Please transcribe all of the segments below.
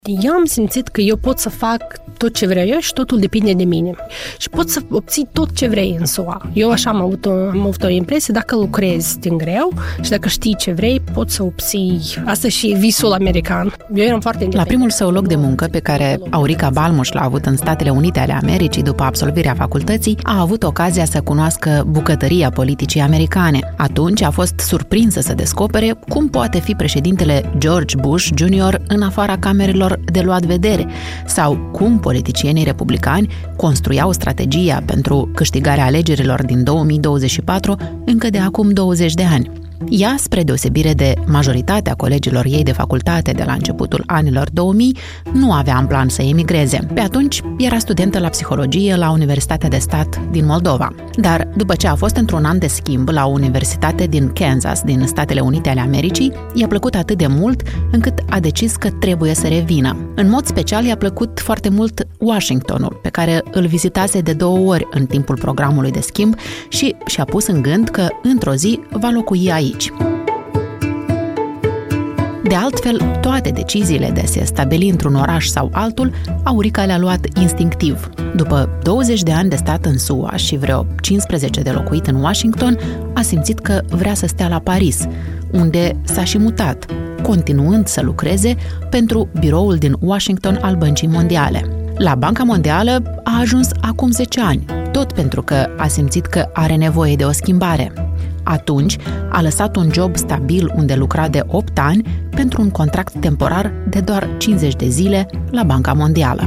Eu am simțit că eu pot să fac tot ce vreau eu și totul depinde de mine. Și pot să obții tot ce vrei în SUA. Eu așa am avut o impresie, dacă lucrezi din greu și dacă știi ce vrei, poți să obții. Asta și e visul american. Eu eram foarte independent. La primul său loc de muncă pe care Aurica Balmuș l-a avut în Statele Unite ale Americii după absolvirea facultății, a avut ocazia să cunoască bucătăria politicii americane. Atunci a fost surprinsă să descopere cum poate fi președintele George Bush Jr. în afara camerelor de luat vedere, sau cum politicienii republicani construiau strategia pentru câștigarea alegerilor din 2024 încă de acum 20 de ani. Ea, spre deosebire de majoritatea colegilor ei de facultate de la începutul anilor 2000, nu avea în plan să emigreze. Pe atunci era studentă la psihologie la Universitatea de Stat din Moldova. Dar după ce a fost într-un an de schimb la o universitate din Kansas, din Statele Unite ale Americii, i-a plăcut atât de mult încât a decis că trebuie să revină. În mod special i-a plăcut foarte mult Washingtonul, pe care îl vizitase de 2 ori în timpul programului de schimb și și-a pus în gând că într-o zi va locui aici. De altfel, toate deciziile de a se stabili într-un oraș sau altul, Aurica le-a luat instinctiv. După 20 de ani de stat în SUA și vreo 15 de locuit în Washington, a simțit că vrea să stea la Paris, unde s-a și mutat, continuând să lucreze pentru biroul din Washington al Băncii Mondiale. La Banca Mondială a ajuns acum 10 ani, tot pentru că a simțit că are nevoie de o schimbare. Atunci a lăsat un job stabil unde lucra de 8 ani pentru un contract temporar de doar 50 de zile la Banca Mondială.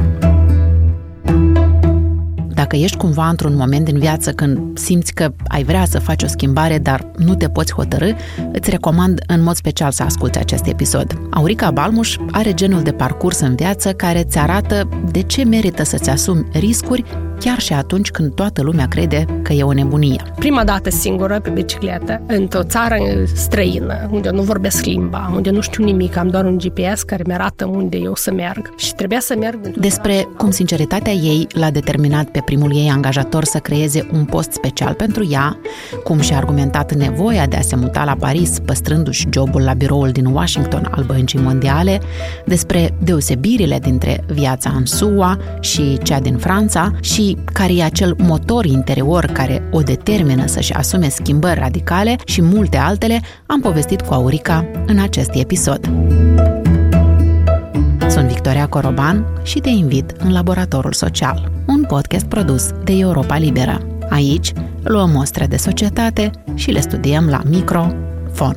Dacă ești cumva într-un moment din viață când simți că ai vrea să faci o schimbare, dar nu te poți hotărî, îți recomand în mod special să asculți acest episod. Aurica Balmuș are genul de parcurs în viață care îți arată de ce merită să-ți asumi riscuri chiar și atunci când toată lumea crede că e o nebunie. Prima dată singură pe bicicletă, într-o țară străină, unde nu vorbesc limba, unde nu știu nimic, am doar un GPS care mi-arată unde eu să merg. Și trebuia să merg... Despre cum sinceritatea ei l-a determinat pe primul ei angajator să creeze un post special pentru ea, cum și-a argumentat nevoia de a se muta la Paris, păstrându-și jobul la biroul din Washington al Băncii Mondiale, despre deosebirile dintre viața în SUA și cea din Franța și care e acel motor interior care o determină să-și asume schimbări radicale și multe altele, am povestit cu Aurica în acest episod. Sunt Victoria Coroban și te invit în Laboratorul Social, un podcast produs de Europa Liberă. Aici luăm mostre de societate și le studiem la microfon.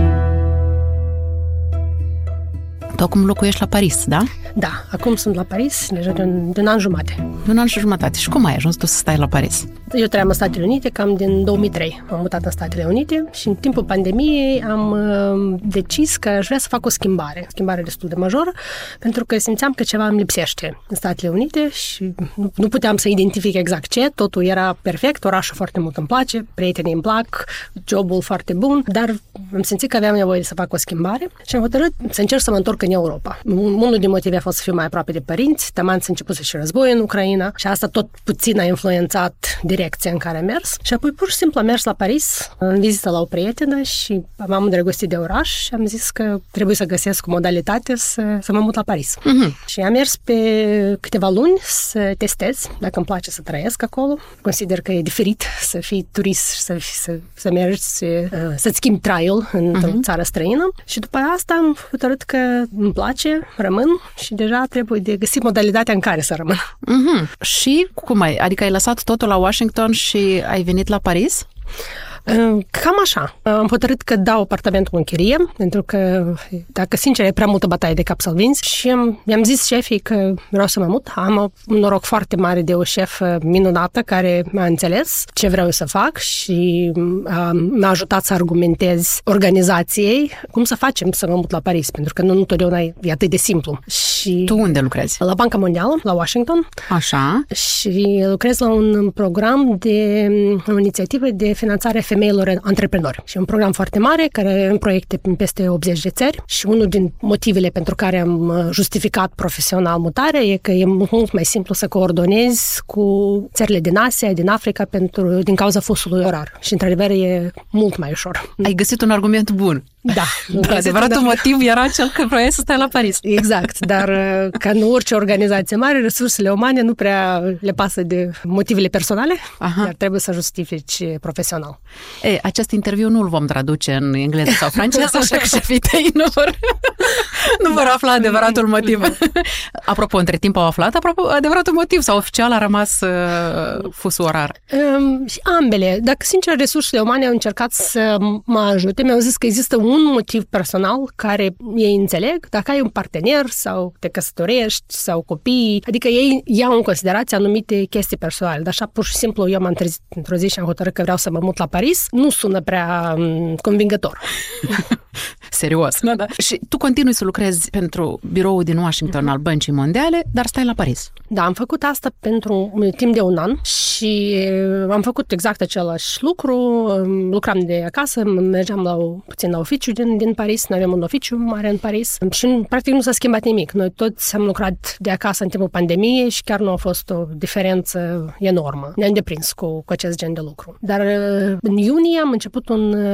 Tu acum locuiești la Paris, da? Da, acum sunt la Paris, deja de un an jumate. De un an și jumătate. Și cum ai ajuns tu să stai la Paris? Eu trăiam în Statele Unite cam din 2003. Am mutat în Statele Unite și în timpul pandemiei am decis că aș vrea să fac o schimbare destul de majoră, pentru că simțeam că ceva îmi lipsește în Statele Unite și nu puteam să identific exact ce, totul era perfect, orașul foarte mult îmi place, prietenii îmi plac, jobul foarte bun, dar am simțit că aveam nevoie să fac o schimbare și am hotărât să încerc să mă întorc în Europa. Unul din motive a fost să fiu mai aproape de părinți, taman s-a început și război în Ucraina și asta tot puțin a influențat direcția în care am mers. Și apoi pur și simplu am mers la Paris în vizită la o prietenă și m-am îndrăgostit de oraș și am zis că trebuie să găsesc o modalitate să mă mut la Paris. Și am mers pe câteva luni să testez dacă îmi place să trăiesc acolo. Consider că e diferit să fii turist și să mergi, să-ți schimbi traiul într-o țară străină. Și după asta am hotărât că îmi place, rămân și deja trebuie de găsit modalitatea în care să rămân. Și cum ai? Adică ai lăsat totul la Washington și ai venit la Paris? Cam așa. Am hotărât că dau apartamentul în chirie, pentru că, dacă sincer, e prea multă bătaie de cap să-l vinzi și i-am zis șefii că vreau să mă mut. Am un noroc foarte mare de o șefă minunată care m-a înțeles ce vreau să fac și m-a ajutat să argumentez organizației cum să facem să mă mut la Paris, pentru că nu întotdeauna e atât de simplu. Și tu unde lucrezi? La Banca Mondială, la Washington. Așa. Și lucrez la un program o inițiativă de finanțare femeilor antreprenori. Și un program foarte mare, care are proiecte în peste 80 de țări și unul din motivele pentru care am justificat profesional mutarea e că e mult mai simplu să coordonezi cu țările din Asia, din Africa, din cauza fusului orar. Și, într-adevăr, e mult mai ușor. Ai găsit un argument bun. Da, adevăratul motiv era cel că vroiai să stai la Paris. Exact, dar ca în orice organizație mare, resursele umane nu prea le pasă de motivele personale, dar trebuie să justifici profesional. Acest interviu nu-l vom traduce în engleză sau franceză, așa că șefii tăi nu vor afla adevăratul motiv. Apropo, între timp au aflat adevăratul motiv sau oficial a rămas fusul orar? Ambele. Dacă, sincer, resursele umane au încercat să mă ajute, mi-au zis că există un motiv personal care ei înțeleg, dacă ai un partener sau te căsătorești sau copii, adică ei iau în considerație anumite chestii personale. Dar așa, pur și simplu, eu m-am trezit într-o zi și am hotărât că vreau să mă mut la Paris. Nu sună prea convingător. Serios. Da. Și tu continui să lucrezi pentru biroul din Washington al Băncii Mondiale, dar stai la Paris. Da, am făcut asta pentru timp de un an și am făcut exact același lucru. Lucram de acasă, mergeam puțin la oficiu din Paris, noi avem un oficiu mare în Paris și practic nu s-a schimbat nimic. Noi toți am lucrat de acasă în timpul pandemiei și chiar nu a fost o diferență enormă. Ne-am deprins cu acest gen de lucru. Dar în iunie am început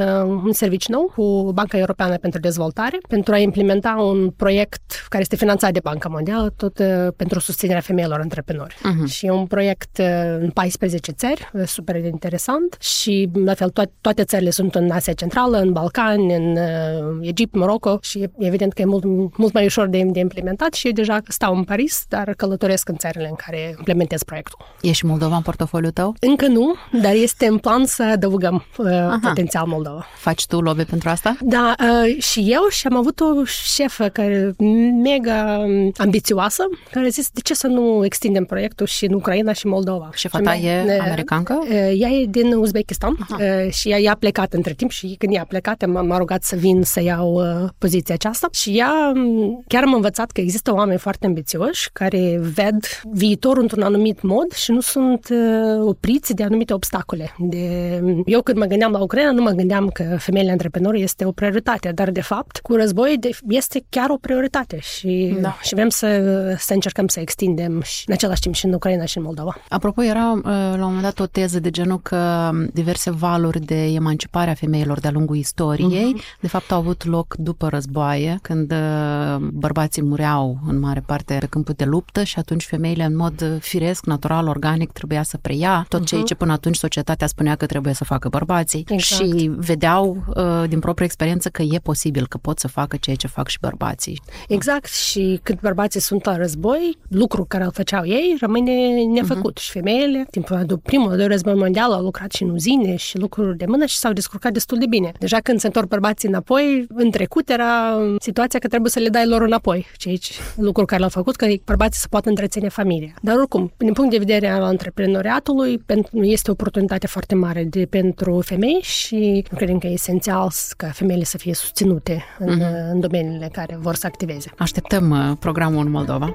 un serviciu nou cu Banca Europeană pentru Dezvoltare pentru a implementa un proiect care este finanțat de Banca Mondială, tot pentru susținerea femeilor antreprenori. Și e un proiect în 14 țări, super interesant și la fel toate țările sunt în Asia Centrală, în Balcani, în Egipt, Maroco și evident că e mult mai ușor de implementat și eu deja stau în Paris, dar călătoresc în țările în care implementez proiectul. E și Moldova în portofoliul tău? Încă nu, dar este în plan să adăugăm potențial Moldova. Faci tu lobby pentru asta? Da, și eu și am avut o șefă care mega ambițioasă, care a zis de ce să nu extindem proiectul și în Ucraina și Moldova. Șefa ta e americancă? Ea e din Uzbekistan și ea a plecat între timp și când ea a plecat m-a rugat să vin să iau poziția aceasta și ea chiar m-a învățat că există oameni foarte ambițioși care ved viitorul într-un anumit mod și nu sunt opriți de anumite obstacole. Eu când mă gândeam la Ucraina nu mă gândeam că femeile antreprenori este o prioritate, dar de fapt cu război este chiar o prioritate și vrem să încercăm să extindem și în același timp și în Ucraina și în Moldova. Apropo, era la un moment dat o teză de genul că diverse valuri de emancipare a femeilor de-a lungul istoriei, de fapt au avut loc după războaie, când bărbații mureau în mare parte pe câmpul de luptă și atunci femeile în mod firesc, natural, organic trebuia să preia tot ceea ce până atunci societatea spunea că trebuie să facă bărbații. Exact. Și vedeau din proprie experiență că e posibil, că pot să facă ceea ce fac și bărbații. Exact, și când bărbații sunt la război, lucrul care îl făceau ei rămâne nefăcut. Și femeile, timpul primul, de război mondial, au lucrat și în uzine și lucruri de mână și s-au descurcat destul de bine. Deja când se întorc bărbații înapoi, în trecut era situația că trebuie să le dai lor înapoi. Lucrul care l-au făcut, că bărbații să poată întreține familia. Dar oricum, din punct de vedere al antreprenoriatului, este o oportunitate foarte mare pentru femei și credem că e esențial ca femeile să fie susținute în domeniile care vor să activeze. Așteptăm programul în Moldova.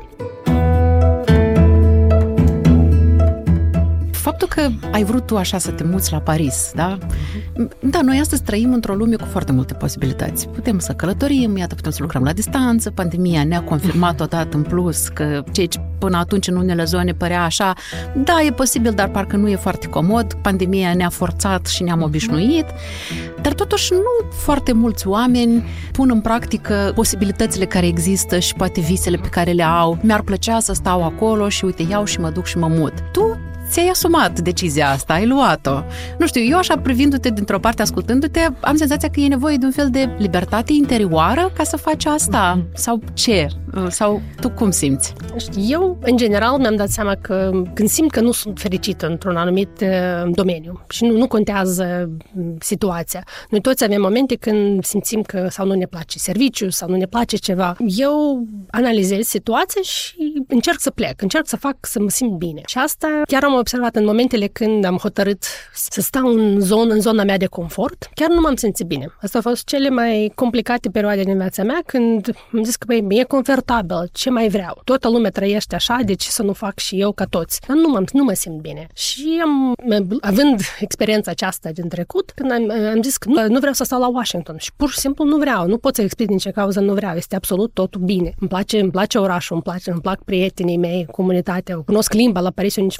Faptul că ai vrut tu așa să te muți la Paris, da? Da, noi astăzi trăim într-o lume cu foarte multe posibilități. Putem să călătorim, iată, putem să lucrăm la distanță, pandemia ne-a confirmat odată în plus că ceea ce până atunci în unele zone părea așa, da, e posibil, dar parcă nu e foarte comod, pandemia ne-a forțat și ne-am obișnuit, dar totuși nu foarte mulți oameni pun în practică posibilitățile care există și poate visele pe care le au. Mi-ar plăcea să stau acolo și uite, iau și mă duc și mă mut. Tu ți-ai asumat decizia asta, ai luat-o. Nu știu, eu așa privindu-te dintr-o parte, ascultându-te, am senzația că e nevoie de un fel de libertate interioară ca să faci asta. Sau ce? Sau tu cum simți? Eu, în general, mi-am dat seama că când simt că nu sunt fericită într-un anumit domeniu și nu contează situația. Noi toți avem momente când simțim că sau nu ne place serviciu sau nu ne place ceva. Eu analizez situația și încerc să plec, încerc să fac să mă simt bine. Și asta chiar am observat în momentele când am hotărât să stau în zona mea de confort, chiar nu m-am simțit bine. Asta au fost cele mai complicate perioade din viața mea când am zis că e confortabil, ce mai vreau? Toată lumea trăiește așa, de ce să nu fac și eu ca toți? Dar nu mă simt bine. Și având experiența aceasta din trecut, când am zis că nu vreau să stau la Washington și pur și simplu nu vreau, nu pot să explic din ce cauză nu vreau, este absolut totul bine. Îmi place orașul, îmi plac prietenii mei, comunitatea, cunosc limba, la Paris eu nici franceza nu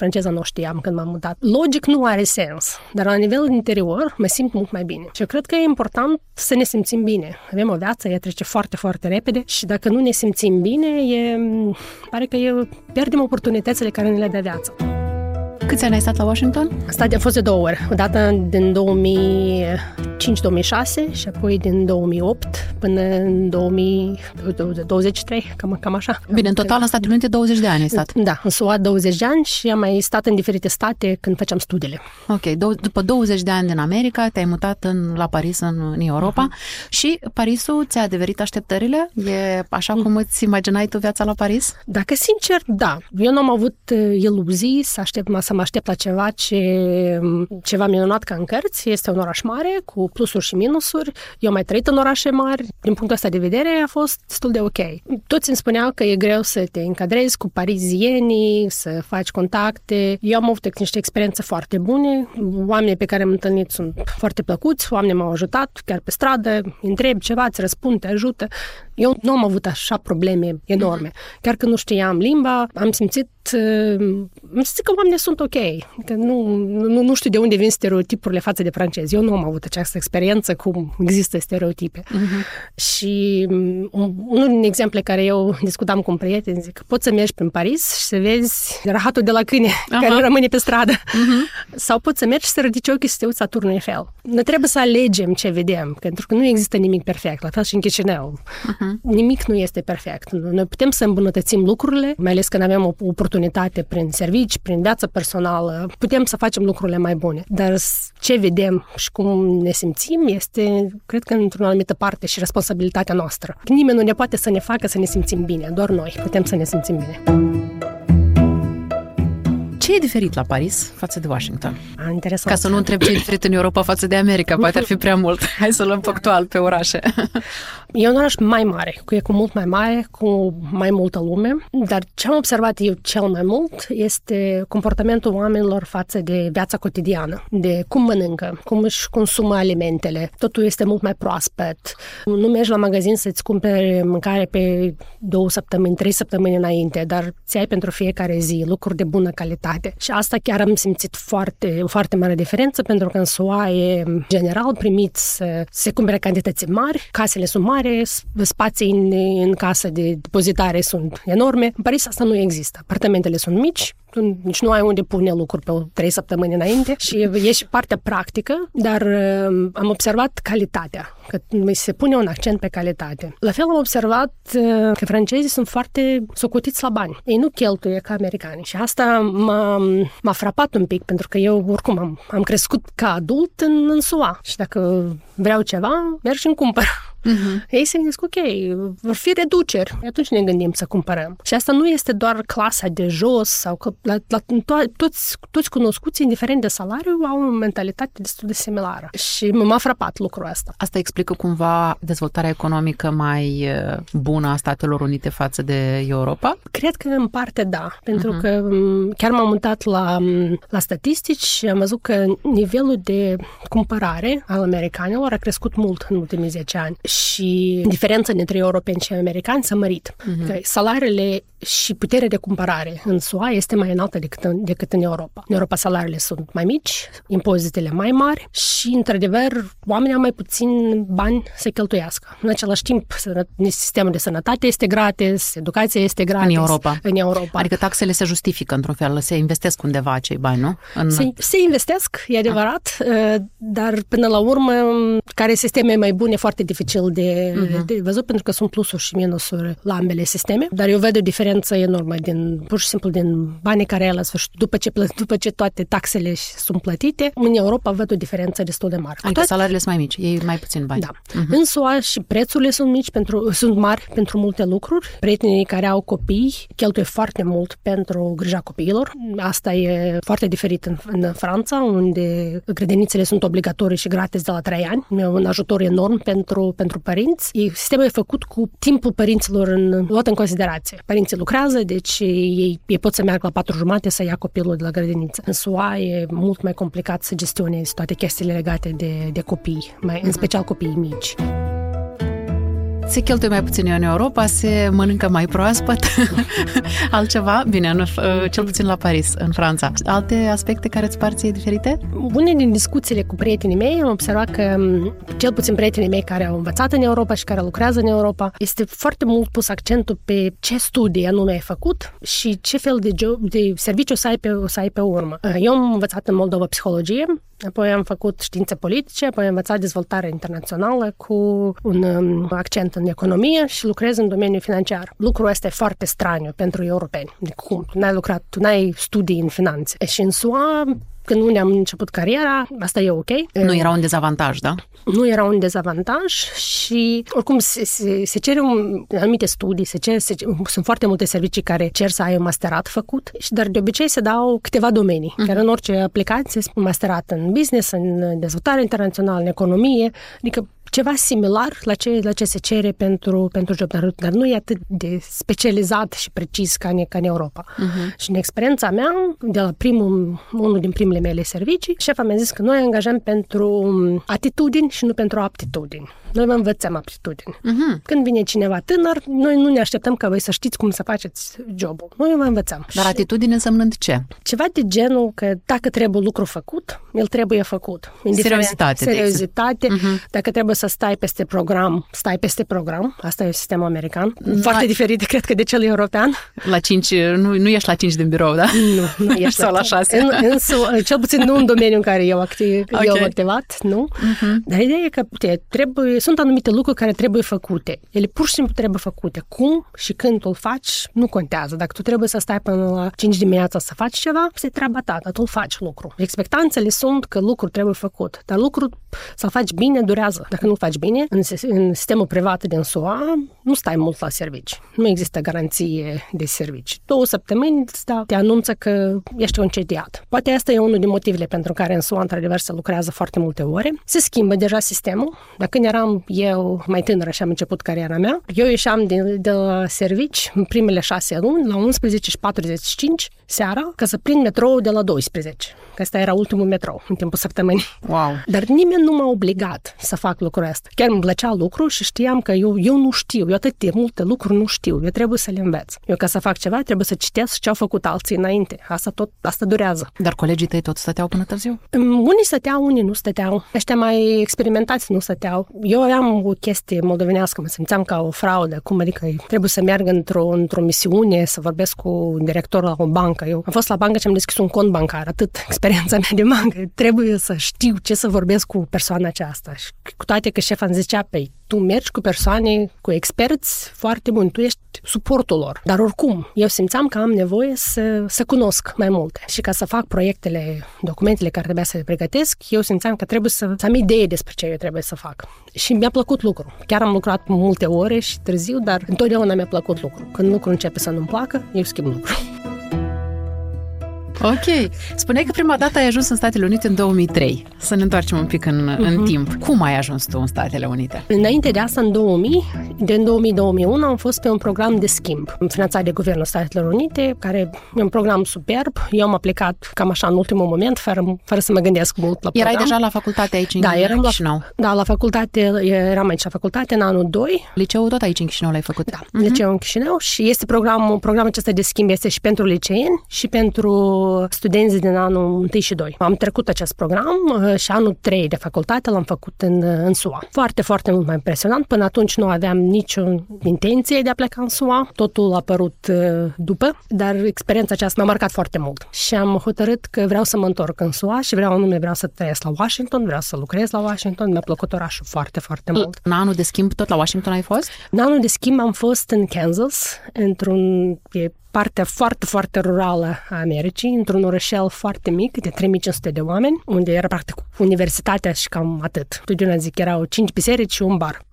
știam când m-am mutat. Logic nu are sens, dar la nivel interior mă simt mult mai bine. Și eu cred că e important să ne simțim bine. Avem o viață, ea trece foarte, foarte repede și dacă nu ne simțim bine, pare că pierdem oportunitățile care ne le dă viața. Câți ani ai stat la Washington? Am fost de 2 ori. Odată din 2005-2006 și apoi din 2008 până în 2023, cam așa. Bine, în total în Statele Unite 20 de ani ai stat. Da, în SUA 20 de ani și am mai stat în diferite state când făceam studiile. Ok, după 20 de ani din America te-ai mutat la Paris, în Europa și Parisul ți-a adeverit așteptările? E așa cum îți imaginai tu viața la Paris? Dacă sincer, da. Eu nu am avut iluzii să mă aștept la ceva minunat ca în cărți. Este un oraș mare, cu plusuri și minusuri. Eu am mai trăit în orașe mari. Din punctul ăsta de vedere a fost destul de ok. Toți îmi spuneau că e greu să te încadrezi cu parizienii, să faci contacte. Eu am avut niște experiențe foarte bune. Oamenii pe care am întâlnit sunt foarte plăcuți. Oamenii m-au ajutat chiar pe stradă. Întreb ceva, îți răspund, te ajută. Eu nu am avut așa probleme enorme. Chiar că nu știam limba, am simțit că oamenii sunt ok. Că nu știu de unde vin stereotipurile față de francezi. Eu nu am avut această experiență cum există stereotipe. Și unul din exemple care eu discutam cu un prieten, zic că poți să mergi prin Paris și să vezi rahatul de la câine care rămâne pe stradă. Sau poți să mergi și să ridici ochii și să te uiți la Turnul Eiffel. Noi trebuie să alegem ce vedem, pentru că nu există nimic perfect, la fel și în Chișinău. Nimic nu este perfect. Noi putem să îmbunătățim lucrurile, mai ales când avem o oportunitate prin servicii, prin viața personală, putem să facem lucrurile mai bune. Dar ce vedem și cum ne simțim este, cred că, într-o anumită parte și responsabilitatea noastră. Nimeni nu ne poate să ne facă să ne simțim bine, doar noi putem să ne simțim bine. Ce e diferit la Paris față de Washington? Interesant. Ca să nu întreb ce e diferit în Europa față de America, poate ar fi prea mult. Hai să luăm factual pe orașe. E un oraș mai mare, cu mult mai mare, cu mai multă lume, dar ce am observat eu cel mai mult este comportamentul oamenilor față de viața cotidiană, de cum mănâncă, cum își consumă alimentele. Totul este mult mai proaspăt. Nu mergi la magazin să-ți cumperi mâncare pe 2 săptămâni, 3 săptămâni înainte, dar ți ai pentru fiecare zi lucruri de bună calitate. Și asta chiar am simțit o foarte mare diferență, pentru că în SUA e general primit să se cumpere cantități mari, casele sunt mari, spații în casă de depozitare sunt enorme. În Paris asta nu există. Apartamentele sunt mici, nici nu ai unde pune lucruri pe 3 săptămâni înainte și e și partea practică, dar am observat calitatea, că se pune un accent pe calitate. La fel am observat că francezii sunt foarte socotiți la bani. Ei nu cheltuie ca americani și asta m-a frapat un pic, pentru că eu oricum am crescut ca adult în SUA și dacă vreau ceva, merg și îmi cumpăr. Ei se gândesc, ok, vor fi reduceri. Atunci ne gândim să cumpărăm. Și asta nu este doar clasa de jos sau că toți cunoscuții, indiferent de salariu, au o mentalitate destul de similară. Și m-a frapat lucrul ăsta. Asta explică cumva dezvoltarea economică mai bună a Statelor Unite față de Europa? Cred că în parte da, pentru că chiar m-am mutat la statistici și am văzut că nivelul de cumpărare al americanilor a crescut mult în ultimii 10 ani. Și diferența dintre europeni și americani s-a mărit. Că salariile și puterea de cumpărare în SUA este mai înaltă decât în Europa. În Europa salariile sunt mai mici, impozitele mai mari și, într-adevăr, oamenii au mai puțin bani să cheltuiască. În același timp, sistemul de sănătate este gratis, educația este gratis. În Europa. Adică taxele se justifică, într-un fel, se investesc undeva acei bani, nu? Se investesc, e adevărat, dar, până la urmă, care sistem e mai bun e foarte dificil de văzut, pentru că sunt plusuri și minusuri la ambele sisteme, dar eu văd o diferență enormă pur și simplu din banii care ai la sfârșit, după ce toate taxele sunt plătite. În Europa văd o diferență destul de mare. Adică salariile sunt mai mici, ei mai puțin bani. Da. În SUA și prețurile sunt mari pentru multe lucruri. Prietenii care au copii cheltuie foarte mult pentru grija copiilor. Asta e foarte diferit în Franța, unde grădinițele sunt obligatorii și gratis de la 3 ani. E un ajutor enorm pentru părinți. Sistemul e făcut cu timpul părinților luat în considerație. Părinții lucrează, deci ei pot să meargă la 4:30 să ia copilul de la grădiniță. În SUA e mult mai complicat să gestionezi toate chestiile legate de copii, în special copiii mici. se cheltuie mai puțin în Europa, se mănâncă mai proaspăt. Altceva? Bine, cel puțin la Paris, în Franța. Alte aspecte care îți par ție diferite? Une din discuțiile cu prietenii mei am observat că, cel puțin prietenii mei care au învățat în Europa și care lucrează în Europa, este foarte mult pus accentul pe ce studii anume ai făcut și ce fel de serviciu o să ai pe urmă. Eu am învățat în Moldova psihologie, apoi am făcut științe politice, apoi am învățat dezvoltare internațională cu un accent în economie și lucrez în domeniul financiar. Lucrul ăsta e foarte straniu pentru europeni. Cum? Tu n-ai studii în finanțe. Și în SUA, când unde am început cariera, asta e ok. Nu era un dezavantaj, da? Nu era un dezavantaj și oricum se cere anumite studii, sunt foarte multe servicii care cer să ai un masterat făcut, dar de obicei se dau câteva domenii, care în orice aplicație, un masterat în business, în dezvoltare internațională, în economie, adică ceva similar la ce se cere pentru job, dar nu e atât de specializat și precis ca în Europa. Și în experiența mea, de la unul din primele mele servicii, șefa mi-a zis că noi angajăm pentru atitudini și nu pentru aptitudini. Noi vă învățăm aptitudini. Când vine cineva tânăr, noi nu ne așteptăm ca voi să știți cum să faceți jobul. Noi vă învățăm. Dar atitudine însemnând ce? Ceva de genul că dacă trebuie lucru făcut, el trebuie făcut. Seriozitate. Dacă trebuie să stai peste program, stai peste program. Asta e sistemul american. Foarte diferit, cred că, de cel european. La 5, nu ești la 5 din birou, da? Nu ești sau la 6. Cel puțin nu în domeniul în care eu am activat, nu. Dar ideea e că sunt anumite lucruri care trebuie făcute. Ele pur și simplu trebuie făcute. Cum și când tu îl faci, nu contează. Dacă tu trebuie să stai până la 5 dimineața să faci ceva, este treaba ta, dar tu îl faci lucru. Expectanțele sunt că lucrul trebuie făcut. Dar lucrul să-l faci bine durează. Dacă nu-l faci bine, în sistemul privat din SUA, nu stai mult la servici. Nu există garanție de servici. 2 săptămâni te anunță că ești concediat. Poate asta e unul din motivele pentru care în SUA, într-adevăr, se lucrează foarte multe ore. Se schimbă deja sistemul. Dacă când eram eu mai tânără și am început cariera mea, eu ieșeam de la servici în primele 6 luni la 11:45 seara ca să prind metrou de la 12. Că ăsta era ultimul metrou în timpul săptămânii. Wow. Dar nimeni nu m-a obligat să fac lucrul ăsta. Chiar îmi plăcea lucru și știam că eu nu știu. Eu atât de multe lucruri nu știu. Eu trebuie să le învăț. Eu ca să fac ceva trebuie să citesc ce au făcut alții înainte. Asta durează. Dar colegii tăi tot stăteau până târziu? Unii stăteau, unii nu stăteau. Ăștia mai experimentați nu stăteau. Eu aveam o chestie moldovenească, mă simțeam ca o fraudă. Cum adică trebuie să merg într-o misiune, să vorbesc cu directorul la o bancă. Eu am fost la bancă și am deschis un cont bancar. Atât experiența mea de bancă. Trebuie să știu ce să vorbesc cu persoana aceasta. Și cu toate că șefa îmi zicea, tu mergi cu persoane, cu experți foarte buni, tu ești suportul lor. Dar oricum, eu simțeam că am nevoie să cunosc mai multe. Și ca să fac documentele care trebuia să le pregătesc, eu simțeam că trebuie să am idee despre ce eu trebuie să fac. Și mi-a plăcut lucru. Chiar am lucrat multe ore și târziu, dar întotdeauna mi-a plăcut lucru. Când lucrul începe să nu-mi placă, eu schimb lucru. Ok. Spuneai că prima dată ai ajuns în Statele Unite în 2003. Să ne întoarcem un pic în timp. Cum ai ajuns tu în Statele Unite? Înainte de asta, în 2000, din 2000-2001, am fost pe un program de schimb finanțat de Guvernul Statelor Unite, care e un program superb. Eu am aplicat cam așa în ultimul moment, fără să mă gândesc mult la program. Erai deja la facultate aici în Chișinău? Da, la facultate, eram aici la facultate în anul 2. Liceul tot aici în Chișinău l-ai făcut? Da, liceul în Chișinău și este programul acesta de schimb este și pentru liceeni și pentru studenții din anul 1 și 2. Am trecut acest program și anul 3 de facultate l-am făcut în SUA. Foarte, foarte mult mai impresionant. Până atunci nu aveam nicio intenție de a pleca în SUA. Totul a apărut după, dar experiența aceasta m-a marcat foarte mult. Și am hotărât că vreau să mă întorc în SUA și vreau să trăiesc la Washington, vreau să lucrez la Washington. Mi-a plăcut orașul foarte, foarte mult. În anul de schimb tot la Washington ai fost? În anul de schimb am fost în Kansas, într-un partea foarte, foarte rurală a Americii, într-un orășel foarte mic, de 3500 de oameni, unde era practic universitatea și cam atât. Totdeauna zic, erau 5 biserici și un bar.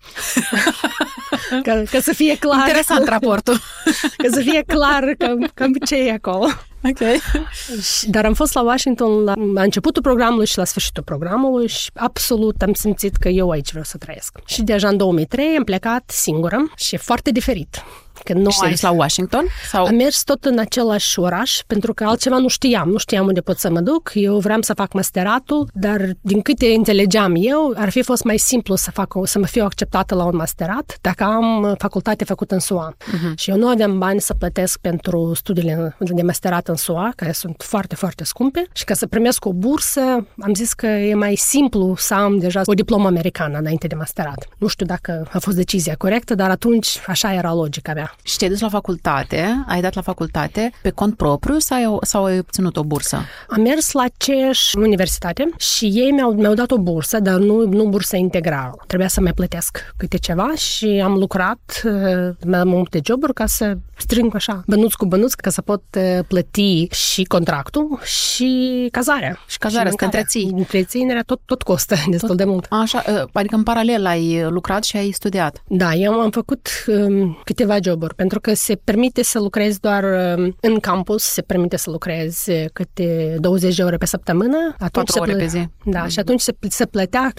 Ca să fie clar. Interesant raportul. Ca să fie clar cam ce e acolo. Ok. Dar am fost la Washington la începutul programului și la sfârșitul programului și absolut am simțit că eu aici vreau să trăiesc. Și deja în 2003 am plecat singură și e foarte diferit. Că nu și ai dus la Washington? Sau? Am mers tot în același oraș, pentru că altceva nu știam unde pot să mă duc. Eu vreau să fac masteratul, dar din câte înțelegeam eu, ar fi fost mai simplu să mă fiu acceptată la un masterat dacă am facultate făcută în SUA. Și eu nu aveam bani să plătesc pentru studiile de masterat în SUA, care sunt foarte, foarte scumpe, și ca să primesc o bursă, am zis că e mai simplu să am deja o diplomă americană înainte de masterat. Nu știu dacă a fost decizia corectă, dar atunci așa era logica mea. Și te-ai dus la facultate, ai dat la facultate pe cont propriu sau ai obținut o bursă? Am mers la aceeași universitate și ei mi-au dat o bursă, dar nu bursă integrală. Trebuia să mai plătesc câte ceva și am lucrat mai multe joburi ca să strâng așa, bănuț cu bănuț, ca să pot plăti și contractul și cazarea. Și cazarea, să te întreții. Întreținerea tot costă destul de mult. Așa, adică în paralel ai lucrat și ai studiat. Da, eu am făcut câteva joburi, pentru că se permite să lucrezi doar în campus, se permite să lucrezi câte 20 de ore pe săptămână. 4 ore pe zi. Da, și atunci se plătea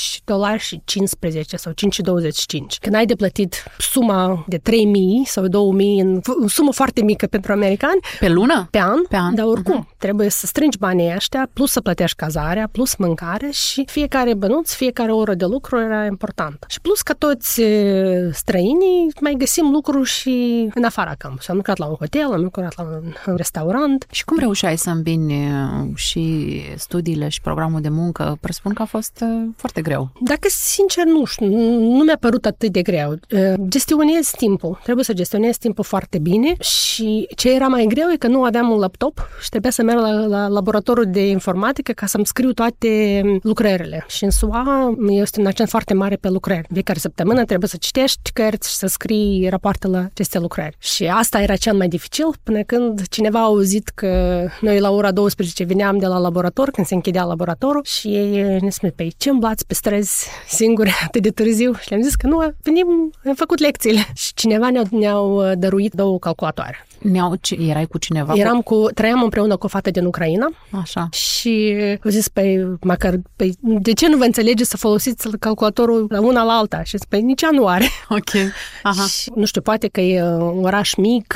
$5 și 15 sau 5,25. Când ai de plătit suma de 3.000 sau 2.000, o sumă foarte mică pentru americani. Pe lună? Pe an. Dar oricum, trebuie să strângi banii ăștia, plus să plătești cazarea, plus mâncare și fiecare bănuț, fiecare oră de lucru era importantă. Și plus că toți străinii mai găsim lucruri și în afara campusului. Am lucrat la un hotel, am lucrat la un restaurant. Și cum reușeai să îmbini și studiile și programul de muncă? Presupun că a fost foarte greu. Dacă sincer nu știu, nu mi-a părut atât de greu. Gestionez timpul. Trebuie să gestionez timpul foarte bine și ce era mai greu e că nu aveam un laptop și trebuia să merg la laboratorul de informatică ca să-mi scriu toate lucrările. Și în SUA este un accent foarte mare pe lucrări. Fiecare săptămână trebuie să citești cărți și să scrii rapoarte la aceste lucrări. Și asta era cel mai dificil până când cineva a auzit că noi la ora 12 veneam de la laborator, când se închidea laboratorul și ei ne spune, păi ce îmblați pe străzi singuri atât de târziu? Și le-am zis că nu, venim, am făcut lecțiile. Și cineva ne-au dăruit 2 calculatoare. Erai cu cineva? Trăiam împreună cu o fată din Ucraina. Așa. Și au zis, de ce nu vă înțelegeți să folosiți calculatorul la una la alta? Și zis, nici ea nu are. Ok. Aha. Și, nu știu, poate că e un oraș mic,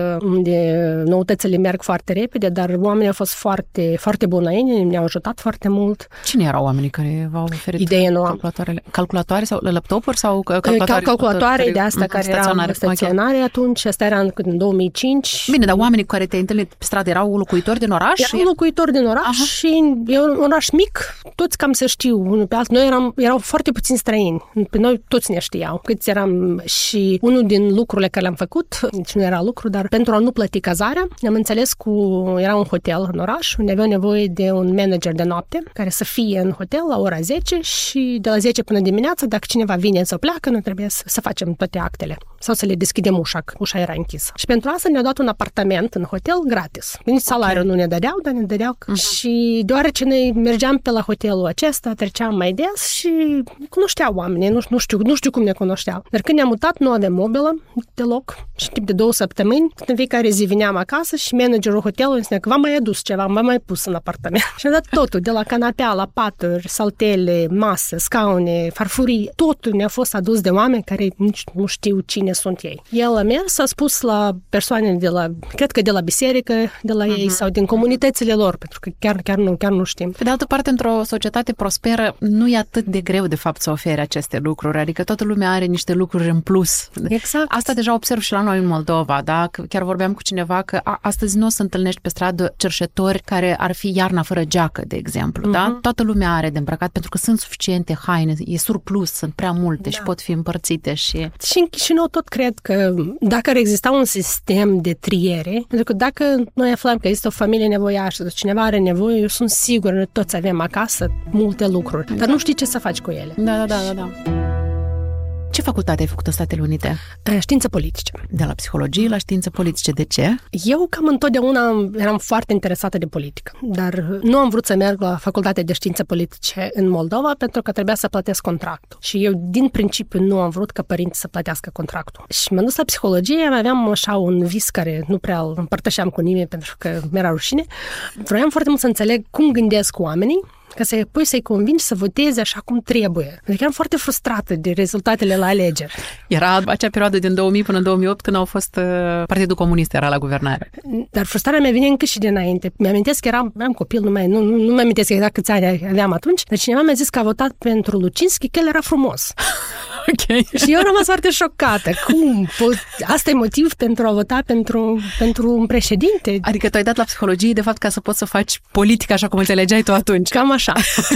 unde noutățile merg foarte repede, dar oamenii au fost foarte, foarte bunăini, ne-au ajutat foarte mult. Cine erau oamenii care v-au oferit calculatoarele? Calculatoare sau laptopuri sau calculatoare de astea care erau staționare atunci. Asta era în 2005. Bine, dar oamenii cu care te-ai întâlnit pe stradă erau locuitori din oraș? Erau locuitori din oraș. Aha. Și e un oraș mic, toți cam se știu unul pe altul. Noi erau foarte puțini străini. Pe noi toți ne știau. Câți eram și unul din lucrurile care le-am făcut, nici nu era lucru, dar pentru a nu plăti cazarea, ne-am înțeles era un hotel în oraș, unde aveau nevoie de un manager de noapte, care să fie în hotel la ora 10 și de la 10 până dimineața, dacă cineva vine să pleacă, noi trebuie să facem toate actele sau să le deschidem ușa, că ușa era închisă. Și pentru asta ne-au dat un apartament în hotel gratis. Nici salariul nu ne dădeau, dar ne dădeau. Și deoarece noi mergeam pe la hotelul acesta, treceam mai des și cunoșteau oamenii, nu știu cum ne cunoșteau. Dar când ne-am mutat, nu aveam mobilă deloc și timp de 2 săptămâni, în fiecare zi veneam acasă și managerul hotelului îmi spunea că v-am mai adus ceva, v-am mai pus în apartament. Și am dat totul, de la canapea, la paturi, saltele, masă, scaune, farfurii, totul ne-a fost adus de oameni care nici nu știu cine sunt ei. El a mers, a spus la persoane cred că de la biserică, de la ei sau din comunitățile lor, pentru că chiar nu știm. Pe de altă parte, într-o societate prosperă, nu e atât de greu, de fapt, să ofere aceste lucruri, adică toată lumea are niște lucruri în plus. Exact. Asta deja observ și la noi în Moldova, da? Chiar vorbeam cu cineva că astăzi nu o să întâlnești pe stradă cerșetori care ar fi iarna fără geacă, de exemplu, da? Toată lumea are de îmbrăcat, pentru că sunt suficiente haine, e surplus, sunt prea multe și pot fi împărțite și eu tot cred că dacă ar exista un sistem de triere, pentru că dacă noi aflăm că este o familie nevoiașă, cineva are nevoie, eu sunt sigură, noi toți avem acasă multe lucruri, dar nu știi ce să faci cu ele. Da. Ce facultate ai făcut în Statele Unite? Științe politice. De la psihologie la științe politice. De ce? Eu cam întotdeauna eram foarte interesată de politică, dar nu am vrut să merg la facultatea de științe politice în Moldova pentru că trebuia să plătesc contractul. Și eu, din principiu, nu am vrut ca părinții să plătească contractul. Și m-am dus la psihologie, aveam așa un vis care nu prea îl împărtășeam cu nimeni pentru că mi-era rușine. Vroiam foarte mult să înțeleg cum gândesc oamenii ca să-i convingi să voteze așa cum trebuie. Pentru că eram foarte frustrată de rezultatele la alegeri. Era acea perioadă din 2000 până 2008 când au fost Partidul Comunist era la guvernare. Dar frustrarea mea vine încă și dinainte. Mi-amintesc că eram copil, nu mi amintesc exact câți ani aveam atunci, dar cineva mi-a zis că a votat pentru Lucinski, că el era frumos. Okay. Și eu am rămas foarte șocată. Cum? Asta e motiv pentru a vota pentru un președinte? Adică tu ai dat la psihologie, de fapt, ca să poți să faci politică așa cum înțelegeai tu atunci. Cam așa.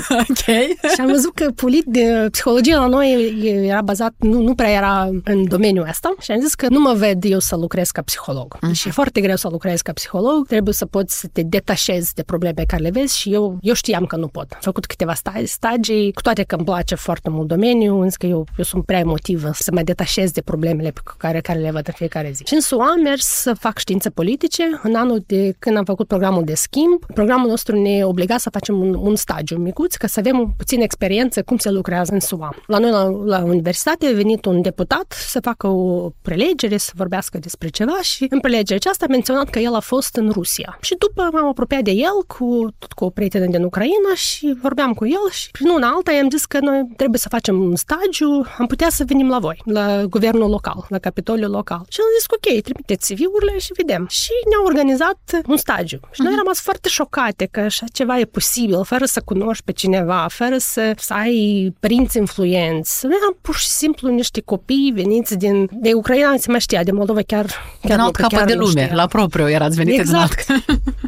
Ok. Și am văzut că psihologia la noi era bazat, nu prea era în domeniul ăsta și am zis că nu mă ved eu să lucrez ca psiholog. Și e foarte greu să lucrezi ca psiholog, trebuie să poți să te detașezi de probleme pe care le vezi și eu știam că nu pot. Am făcut câteva stagii, cu toate că îmi place foarte mult domeniul, însă că eu sunt prea emotivă să mă detașez de problemele pe care le văd în fiecare zi. Și în SUA am mers să fac științe politice. În anul de când am făcut programul de schimb, programul nostru ne obliga să facem un stagiu micuț ca să avem puțin experiență cum se lucrează în SUA. La noi la universitate a venit un deputat să facă o prelegere, să vorbească despre ceva și în prelegerea aceasta a menționat că el a fost în Rusia. Și după m-am apropiat de el cu o prietenă din Ucraina și vorbeam cu el și prin una alta i-am zis că noi trebuie să facem un stagiu, am putea să venim la voi, la guvernul local, la Capitoliul local. Și am zis, ok, trimiteți CV-urile și vedem. Și ne-au organizat un stagiu. Și noi am rămas foarte șocate că așa ceva e posibil, fără să cunoști pe cineva, fără să ai părinți influenți. Noi eram pur și simplu niște copii veniți de Ucraina, nu se mai știa, de Moldova chiar din alt capăt de lume, la propriu erați venite exact. Din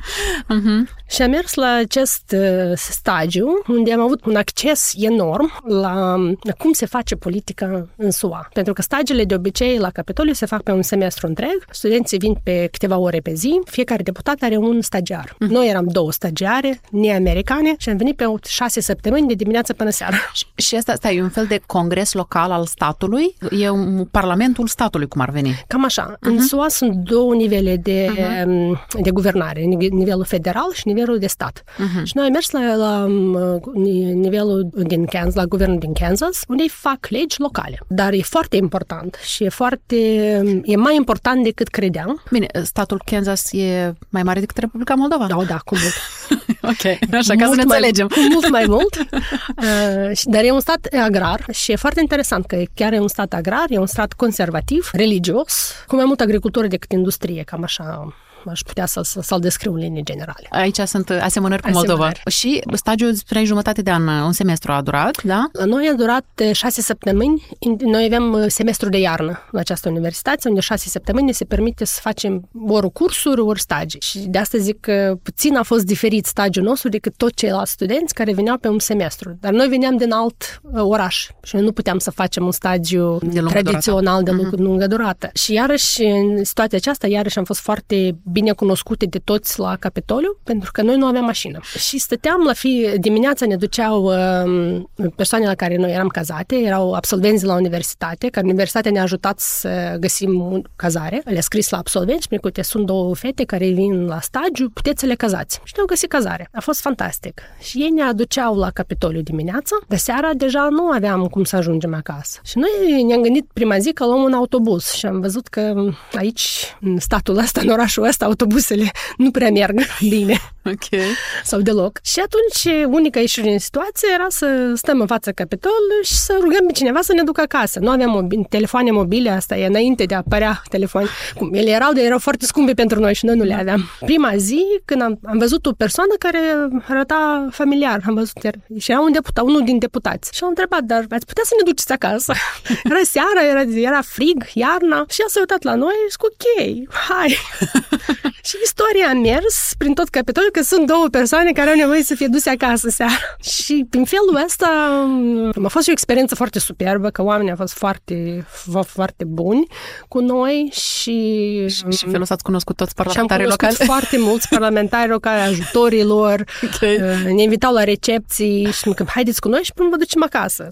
alt. Și am mers la acest stagiu, unde am avut un acces enorm la cum se face politica în SUA. Pentru că stagiile de obicei la Capitoliu se fac pe un semestru întreg, studenții vin pe câteva ore pe zi, fiecare deputat are un stagiar. Noi eram 2 stagiare, neamericane, și am venit pe 6 săptămâni de dimineață până seara. Și asta e un fel de congres local al statului? E parlamentul statului, cum ar veni? Cam așa. În SUA sunt 2 nivele de guvernare, nivelul federal și nivelul de stat. Și noi am mers la nivelul din Kansas, la guvernul din Kansas, unde fac legi locale. Dar e foarte important și e mai important decât credeam. Bine, statul Kansas e mai mare decât Republica Moldova? Da, cu mult. Ok, așa, ca să ne înțelegem. Cu mult mai mult. Dar e un stat agrar și e foarte interesant că chiar e un stat agrar, e un stat conservativ, religios, cu mai mult agricultură decât industrie, cam așa aș putea să-l descriu în linii generale. Aici sunt asemănări cu Moldova. Și stagiul spre jumătate de an, un semestru a durat, da? La noi a durat 6 săptămâni. Noi avem semestru de iarnă la această universitate, unde 6 săptămâni se permite să facem ori cursuri, ori stagii. Și de asta zic că puțin a fost diferit stagiul nostru decât tot ceilalți studenți care veneau pe un semestru. Dar noi veneam din alt oraș și noi nu puteam să facem un stagiu tradițional de lungă durată. Și iarăși, în situația aceasta, am fost foarte bine cunoscute de toți la Capitoliu, pentru că noi nu aveam mașină. Și stăteam dimineața ne duceau persoane la care noi eram cazate, erau absolvenți la universitate, care universitatea ne-a ajutat să găsim cazare. Le-a scris la absolvenți, pentru că sunt 2 fete care vin la stagiu, puteți să le cazați. Și ne-au găsit cazare. A fost fantastic. Și ei ne aduceau la Capitoliu dimineața, de seara deja nu aveam cum să ajungem acasă. Și noi ne-am gândit prima zi că luăm un autobuz și am văzut că aici, în statul ăsta, în orașul ăsta, autobuzele nu prea merg bine. Ok. Sau deloc. Și atunci, unica ieșire din situație era să stăm în fața Capitolului și să rugăm pe cineva să ne ducă acasă. Nu aveam telefoane mobile, asta e înainte de a apărea telefoane. Ele erau foarte scumpe pentru noi și noi nu le aveam. Prima zi, când am văzut o persoană care arăta familiar, am văzut, și era unul din deputați. Și am întrebat, dar ați putea să ne duceți acasă? Era seara, era frig, iarna, și ea s-a uitat la noi și zic, ok, hai. Și istoria a mers prin tot Capitolul că sunt 2 persoane care au nevoie să fie duse acasă seara. Și prin felul ăsta a fost și o experiență foarte superbă, că oamenii au fost foarte, foarte buni cu noi și felul ăsta ați cunoscut toți parlamentarii locali? Și am cunoscut foarte mulți parlamentari locali, ajutorii lor, okay. Ne invitau la recepții și că haideți cu noi și până vă ducem acasă.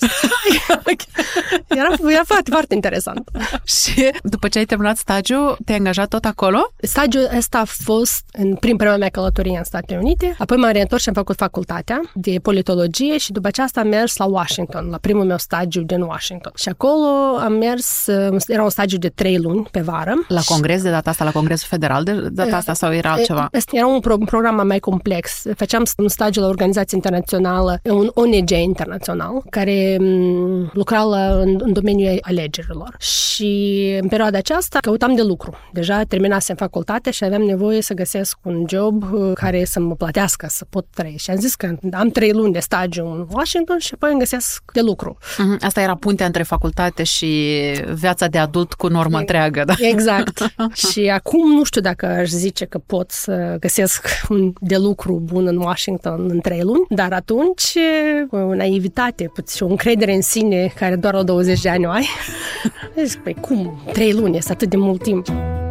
Era foarte, foarte interesant. Și după ce ai terminat stagiul, te-ai angajat tot acolo? Stagiul ăsta a fost fost în prima mea călătorie în Statele Unite, apoi m-am reîntors și am făcut facultatea de politologie și după aceasta am mers la Washington, la primul meu stagiu din Washington. Și acolo am mers, era un stagiu de 3 luni pe vară. La congres de data asta, la Congresul Federal de data asta sau era altceva? Era un program mai complex. Făceam un stagiu la o organizație internațională, un ONG internațional, care lucra în domeniul alegerilor. Și în perioada aceasta căutam de lucru. Deja terminasem facultatea și aveam nevoie să găsesc un job care să mă plătească, să pot trăi. Și am zis că am 3 luni de stagiu în Washington și apoi îmi găsesc de lucru. Asta era puntea între facultate și viața de adult cu normă întreagă, da? Exact. Și acum nu știu dacă aș zice că pot să găsesc un de lucru bun în Washington în 3 luni, dar atunci o naivitate și o încredere în sine care doar la 20 de ani o ai. Zic, păi cum? 3 luni este atât de mult timp.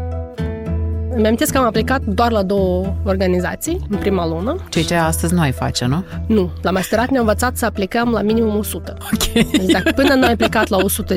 Îmi amintesc că am aplicat doar la 2 organizații în prima lună. Ceea ce astăzi nu ai face, nu? Nu. La masterat ne-au învățat să aplicăm la minimum 100. Ok. Deci dacă până nu ai aplicat la 100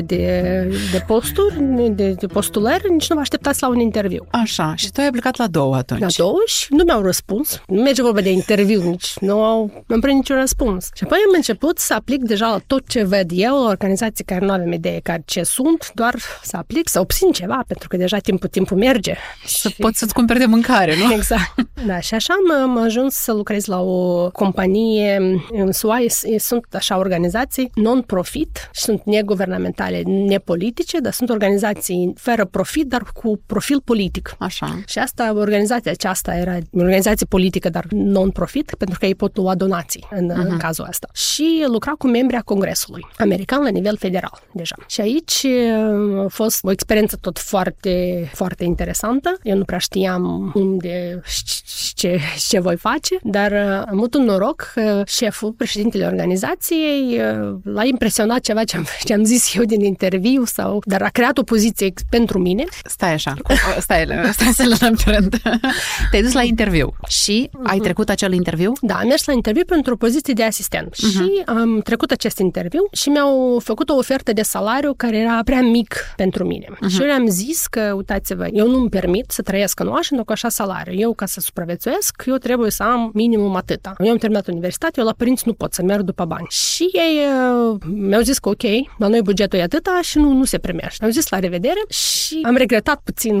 de posturi, de postulări, nici nu vă așteptați la un interviu. Așa. Și tu ai aplicat la 2 atunci. La 2 și nu mi-au răspuns. Nu merge vorba de interviu, nici nu am primit niciun răspuns. Și apoi am început să aplic deja la tot ce ved eu, la organizații care nu avem idee ce sunt, doar să aplic, să obțin ceva, pentru că deja timpul merge. Să poți să-ți cumperi de mâncare, nu? Exact. Da, și așa am ajuns să lucrez la o companie în SUA. Sunt așa organizații non-profit și sunt neguvernamentale, nepolitice, dar sunt organizații fără profit, dar cu profil politic. Așa. Și organizația aceasta era o organizație politică, dar non-profit, pentru că ei pot lua donații în cazul ăsta. Și lucra cu membrii a Congresului american la nivel federal deja. Și aici a fost o experiență tot foarte, foarte interesantă. Eu nu prea știam unde și ce voi face, dar am avut un noroc că șeful, președintele organizației, l-a impresionat ceva ce am zis eu din interviu, dar a creat o poziție pentru mine. Stai așa, stai să le dăm pe rând. Te-ai dus la interviu și ai trecut acel interviu? Da, am mers la interviu pentru o poziție de asistent și am trecut acest interviu și mi-au făcut o ofertă de salariu care era prea mic pentru mine. Și eu le-am zis că, uitați-vă, eu nu-mi permit să trăiesc în Washington cu așa salariu. Eu, ca să supraviețuiesc, eu trebuie să am minimum atâta. Eu am terminat universitatea, eu la părinți nu pot să merg după bani. Și ei mi-au zis că ok, la noi bugetul e atâta și nu se primește. Am zis la revedere și am regretat puțin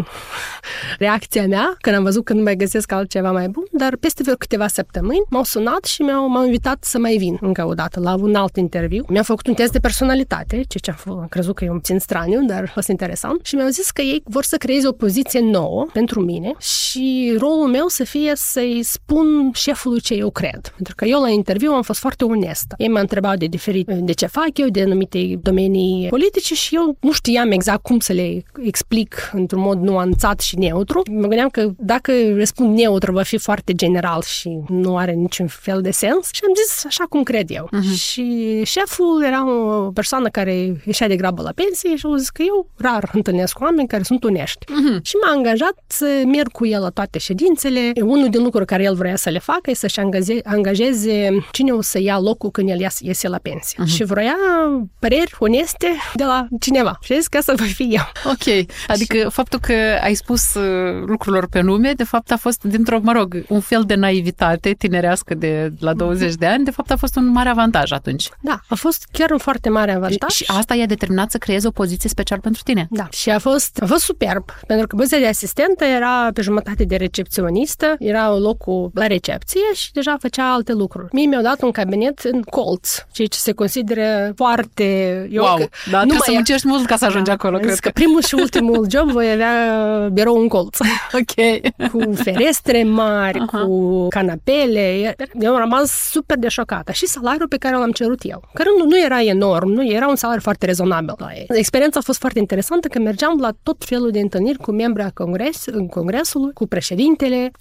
reacția mea când am văzut că nu mai găsesc altceva mai bun, dar peste câteva săptămâni m-au sunat și m-au invitat să mai vin încă o dată la un alt interviu. Mi-au făcut un test de personalitate, ce am crezut că e un puțin straniu, dar a fost interesant și mi-au zis că ei vor să creeze o poziție nouă pentru mine și rolul meu să fie să-i spun șefului ce eu cred. Pentru că eu la interviu am fost foarte onestă. Ei m-au întrebat de ce fac eu, de anumite domenii politice și eu nu știam exact cum să le explic într-un mod nuanțat și neutru. Mă gândeam că dacă răspund neutru va fi foarte general și nu are niciun fel de sens și am zis așa cum cred eu. Și șeful era o persoană care ieșea de grabă la pensie și a zis că eu rar întâlnesc oameni care sunt onești. Și m-a angajat să merg cu el la toate ședințele. Unul din lucruri care el vrea să le facă e să-și angajeze cine o să ia locul când el iese la pensie. Și vroia păreri oneste de la cineva. Și zis că asta va fi eu. Ok. Adică faptul că ai spus lucrurilor pe nume, de fapt a fost un fel de naivitate tinerească de la 20 de ani, de fapt a fost un mare avantaj atunci. Da, a fost chiar un foarte mare avantaj. Și asta i-a determinat să creeze o poziție special pentru tine. Da, și a fost superb, pentru că poziția de asistentă era pe jumătate de recepționistă, era locul la recepție și deja făcea alte lucruri. Mie mi-au dat un cabinet în colț, ceea ce se consideră foarte... Wow, da, trebuie să muncești mult ca să ajungi acolo, cred că primul și ultimul job voi avea birou în colț. Ok. Cu ferestre mari, cu canapele. Eu am rămas super de șocată. Și salariul pe care l-am cerut eu, care nu era enorm, nu era un salariu foarte rezonabil la ei. Experiența a fost foarte interesantă că mergeam la tot felul de întâlniri cu membrii Congresului, cu președintele. Chiar a fost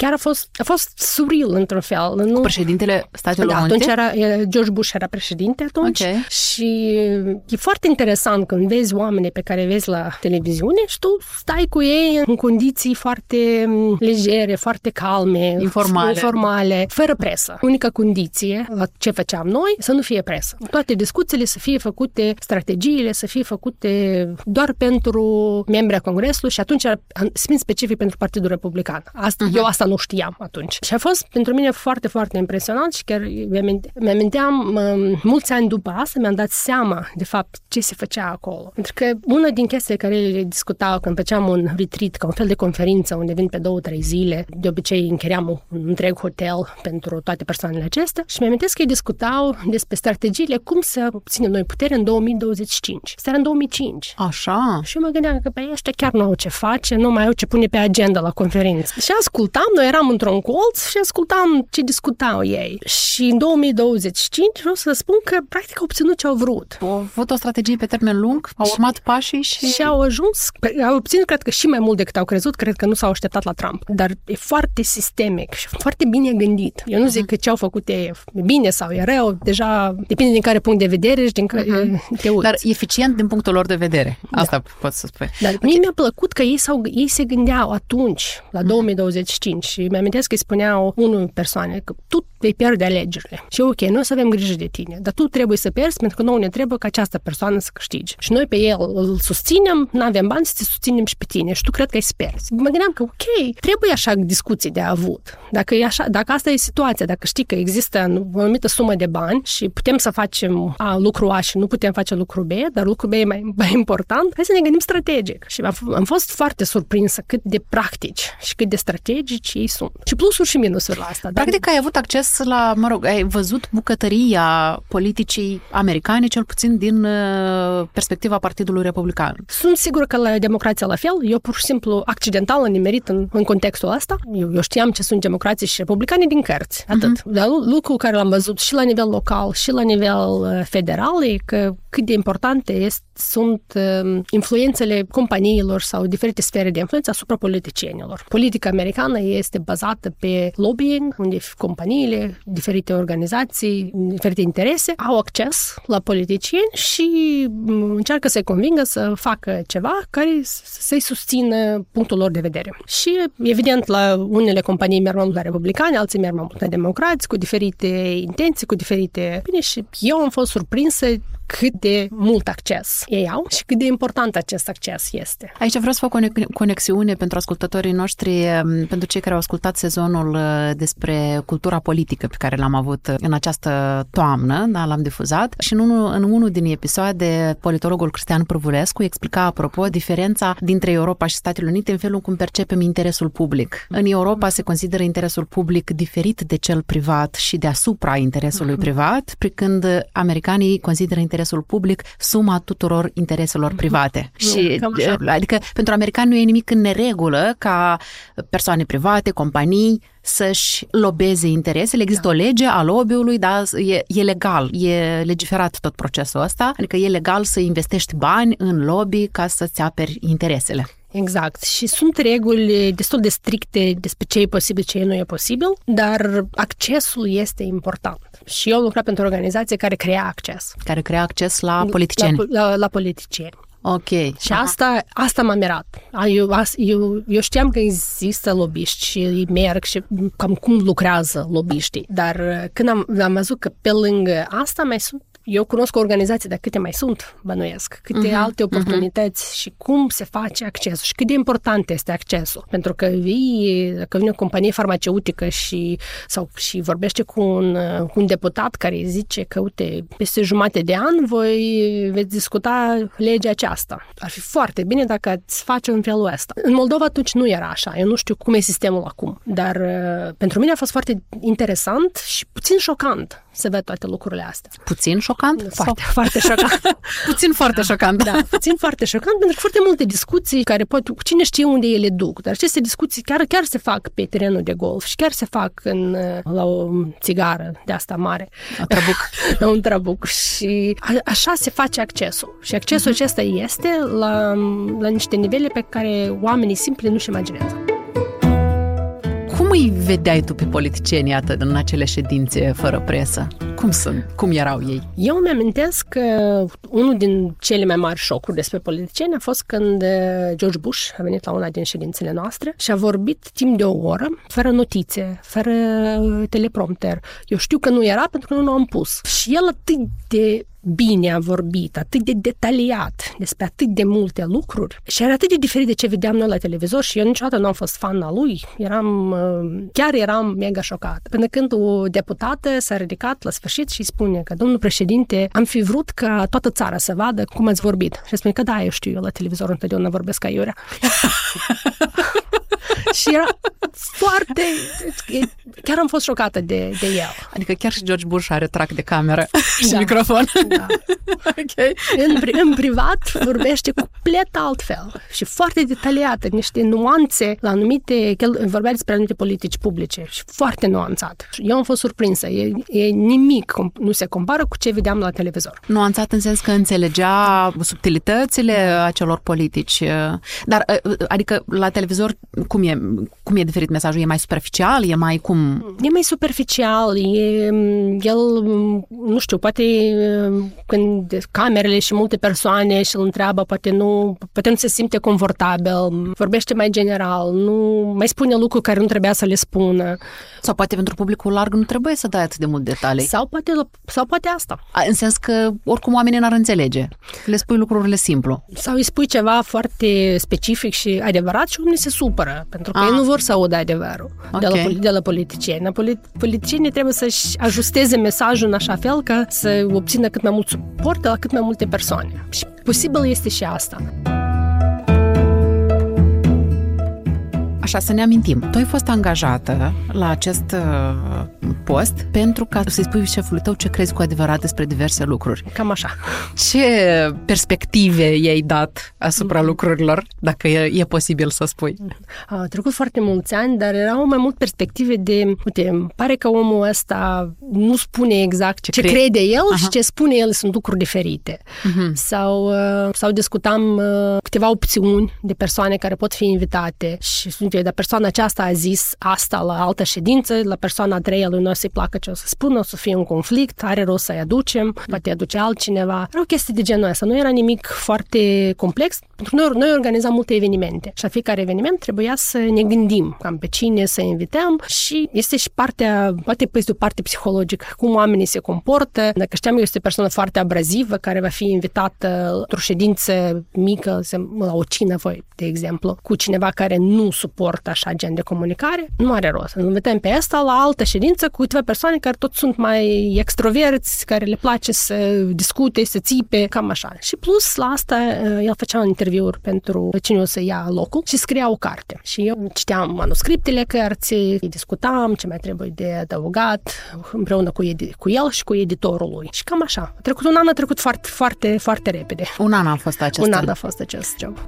fost surreal într-un fel. Nu? Președintele Statelor Unite? Atunci George Bush era președinte atunci. Okay. Și e foarte interesant când vezi oamenii pe care vezi la televiziune și tu stai cu ei în condiții foarte legere, foarte calme, informale, fără presă. Unica condiție la ce făceam noi, să nu fie presă. Toate discuțiile să fie făcute, strategiile să fie făcute doar pentru membrii Congresului și atunci specific pentru Partidul Republican. Eu asta nu știam atunci. Și a fost pentru mine foarte, foarte impresionant și chiar mi-aminteam mulți ani după asta, mi-am dat seama de fapt ce se făcea acolo. Pentru că una din chestiile care le discutau când făceam un retreat, ca un fel de conferință unde vin pe 2-3 zile, de obicei închiriam un întreg hotel pentru toate persoanele acestea și mi-amintesc că ei discutau despre strategiile cum să obținem noi putere în 2025. Asta era în 2005. Așa. Și eu mă gândeam că pe ăștia chiar nu au ce face, nu mai au ce pune pe agenda la conferință. Și ascultam, noi eram într-un colț și ascultam ce discutau ei. Și în 2025 vreau să spun că practic au obținut ce au vrut. Au avut o strategie pe termen lung, au urmat pașii și au ajuns, au obținut cred că și mai mult decât au crezut, cred că nu s-au așteptat la Trump. Dar e foarte sistemic și foarte bine gândit. Eu nu zic că ce au făcut e bine sau e rău, deja depinde din care punct de vedere și din care te uiți. Dar eficient din punctul lor de vedere. Asta pot să spui. Dar mie mi-a plăcut că ei se gândeau atunci, la 2025, și mi-amintesc că îi spuneau unul persoane că tu vei pierde alegerile. Și ok, noi o să avem grijă de tine, dar tu trebuie să pierzi pentru că nouă ne trebuie ca această persoană să câștige. Și noi pe el îl susținem, n-avem bani să te susținem și pe tine și tu cred că ai să pierzi. Mă gândeam că ok, trebuie așa discuții de avut. Dacă e așa, dacă asta e situația, dacă știi că există o anumită sumă de bani și putem să facem lucru A și nu putem face lucru B, dar lucru B e mai important, hai să ne gândim strategic. Și am fost foarte surprinsă cât de practici și cât de strategici ei sunt. Și plusuri și minusuri la asta. Practic ai avut acces la, ai văzut bucătăria politicii americane, cel puțin din perspectiva Partidului Republican. Sunt sigură că la democrația la fel. Eu pur și simplu accidental am nimerit în contextul ăsta. Eu știam ce sunt democrații și republicani din cărți. Atât. Dar lucrul care l-am văzut și la nivel local și la nivel federal e că cât de importante sunt influențele companiilor sau diferite sfere de influență asupra politicienilor. Politica americană este bazată pe lobbying, unde companiile, diferite organizații, diferite interese au acces la politicieni și încearcă să-i convingă să facă ceva care să-i susțină punctul lor de vedere. Și, evident, la unele companii merg mai mult la republicani, alții merg mai mult la democrați, cu diferite intenții, cu diferite... Bine, și eu am fost surprinsă cât de mult acces ei au și cât de important acest acces este. Aici vreau să fac o conexiune pentru ascultătorii noștri, pentru cei care au ascultat sezonul despre cultura politică pe care l-am avut în această toamnă, da, l-am difuzat și în unul din episoade politologul Cristian Pârvulescu explica apropo diferența dintre Europa și Statele Unite în felul cum percepem interesul public. În Europa se consideră interesul public diferit de cel privat și deasupra interesului privat, pe când americanii consideră interesul public suma tuturor intereselor private. Și, adică pentru americani nu e nimic în neregulă ca persoane private, companii să-și lobeze interesele. Există o lege a lobby-ului, dar e legal, e legiferat tot procesul ăsta, adică e legal să investești bani în lobby ca să-ți aperi interesele. Exact. Și sunt reguli destul de stricte despre ce e posibil, ce nu e posibil, dar accesul este important. Și eu am lucrat pentru o organizație care crea acces. Care crea acces la politicieni. La politicieni. Ok. Și asta m-a mirat. Eu știam că există lobiști și ei merg și cam cum lucrează lobiștii. Dar când am văzut că pe lângă asta mai sunt, eu cunosc o organizație, dar câte mai sunt, bănuiesc, câte alte oportunități și cum se face accesul și cât de important este accesul. Pentru că dacă vine o companie farmaceutică și vorbește cu un deputat care zice că, uite, peste jumate de an voi veți discuta legea aceasta. Ar fi foarte bine dacă ați face în felul ăsta. În Moldova atunci nu era așa. Eu nu știu cum e sistemul acum. Dar pentru mine a fost foarte interesant și puțin șocant să văd toate lucrurile astea. Puțin șocant? Foarte șocant. Puțin foarte șocant. Da, puțin foarte șocant, pentru că foarte multe discuții care cine știe unde ele duc, dar aceste discuții chiar se fac pe terenul de golf și chiar se fac la o țigară de asta mare. La un trabuc. Și așa se face accesul. Și accesul acesta este la niște nivele pe care oamenii simpli nu-și imaginează. Cum îi vedeai tu pe politicienii atât în acele ședințe fără presă? Cum sunt? Cum erau ei? Eu mi-amintesc că unul din cele mai mari șocuri despre politicieni a fost când George Bush a venit la una din ședințele noastre și a vorbit timp de o oră, fără notițe, fără teleprompter. Eu știu că nu era pentru că nu am pus. Și el atât de bine a vorbit, atât de detaliat despre atât de multe lucruri și era atât de diferit de ce vedeam noi la televizor și eu niciodată nu am fost fan al lui. Chiar eram mega șocată. Până când o deputată s-a ridicat la sfârșit și spune că, domnul președinte, am fi vrut ca toată țara să vadă cum ați vorbit. Și spune că da, eu știu, eu la televizor întotdeauna vorbesc ca iurea. Și era foarte... Chiar am fost șocată de el. Adică chiar și George Bush are trac de cameră și microfon. Da. Okay. În privat vorbește complet altfel și foarte detaliată, niște nuanțe la anumite... Vorbea despre anumite politici publice și foarte nuanțat. Eu am fost surprinsă. E nimic nu se compară cu ce vedeam la televizor. Nuanțat în sens că înțelegea subtilitățile acelor politici. Dar, adică, la televizor, cum e diferit mesajul? E mai superficial? E mai cum? E mai superficial. El, nu știu, poate când camerele și multe persoane și îl întreabă, poate nu se simte confortabil, vorbește mai general, nu mai spune lucruri care nu trebuia să le spună. Sau poate pentru publicul larg nu trebuie să dai atât de mult detalii. Sau poate asta. În sens că oricum oamenii n-ar înțelege. Le spui lucrurile simplu. Sau îi spui ceva foarte specific și adevărat și oamenii se supără, pentru că ei nu vor să audă adevărul de la politicieni. Politicienii trebuie să-și ajusteze mesajul în așa fel ca să obțină cât mai mult suport de la cât mai multe persoane. Și posibil este și asta. Așa, să ne amintim. Tu ai fost angajată la acest post pentru ca să-i spui șefului tău ce crezi cu adevărat despre diverse lucruri. Cam așa. Ce perspective i-ai dat asupra lucrurilor, dacă e posibil să spui? Au trecut foarte mulți ani, dar erau mai mult perspective de, uite, îmi pare că omul ăsta nu spune exact ce crede el și ce spune el sunt lucruri diferite. Sau discutam câteva opțiuni de persoane care pot fi invitate și dar persoana aceasta a zis asta la altă ședință, la persoana a treia lui nu o să-i placă ce o să spună, o să fie un conflict, are rost să-i aducem, poate aduce altcineva. Era o chestie de genul ăsta, nu era nimic foarte complex, pentru că noi organizam multe evenimente și la fiecare eveniment trebuia să ne gândim cam pe cine să invităm și este și partea, poate este o parte psihologică, cum oamenii se comportă. Dacă știam că este o persoană foarte abrazivă care va fi invitată într-o ședință mică, la o cină, de exemplu, cu cineva care nu suportă așa gen de comunicare, nu are rost. Îl invităm pe ăsta la altă ședință cu câteva persoane care tot sunt mai extroverți, care le place să discute, să țipe, cam așa. Și plus la asta, el făcea un interviuri pentru cine o să ia locul și scria o carte. Și eu citeam manuscriptele cărții, discutam ce mai trebuie de adăugat împreună cu el și cu editorul lui. Și cam așa. Un an a trecut foarte, foarte, foarte repede. Un an a fost acest job.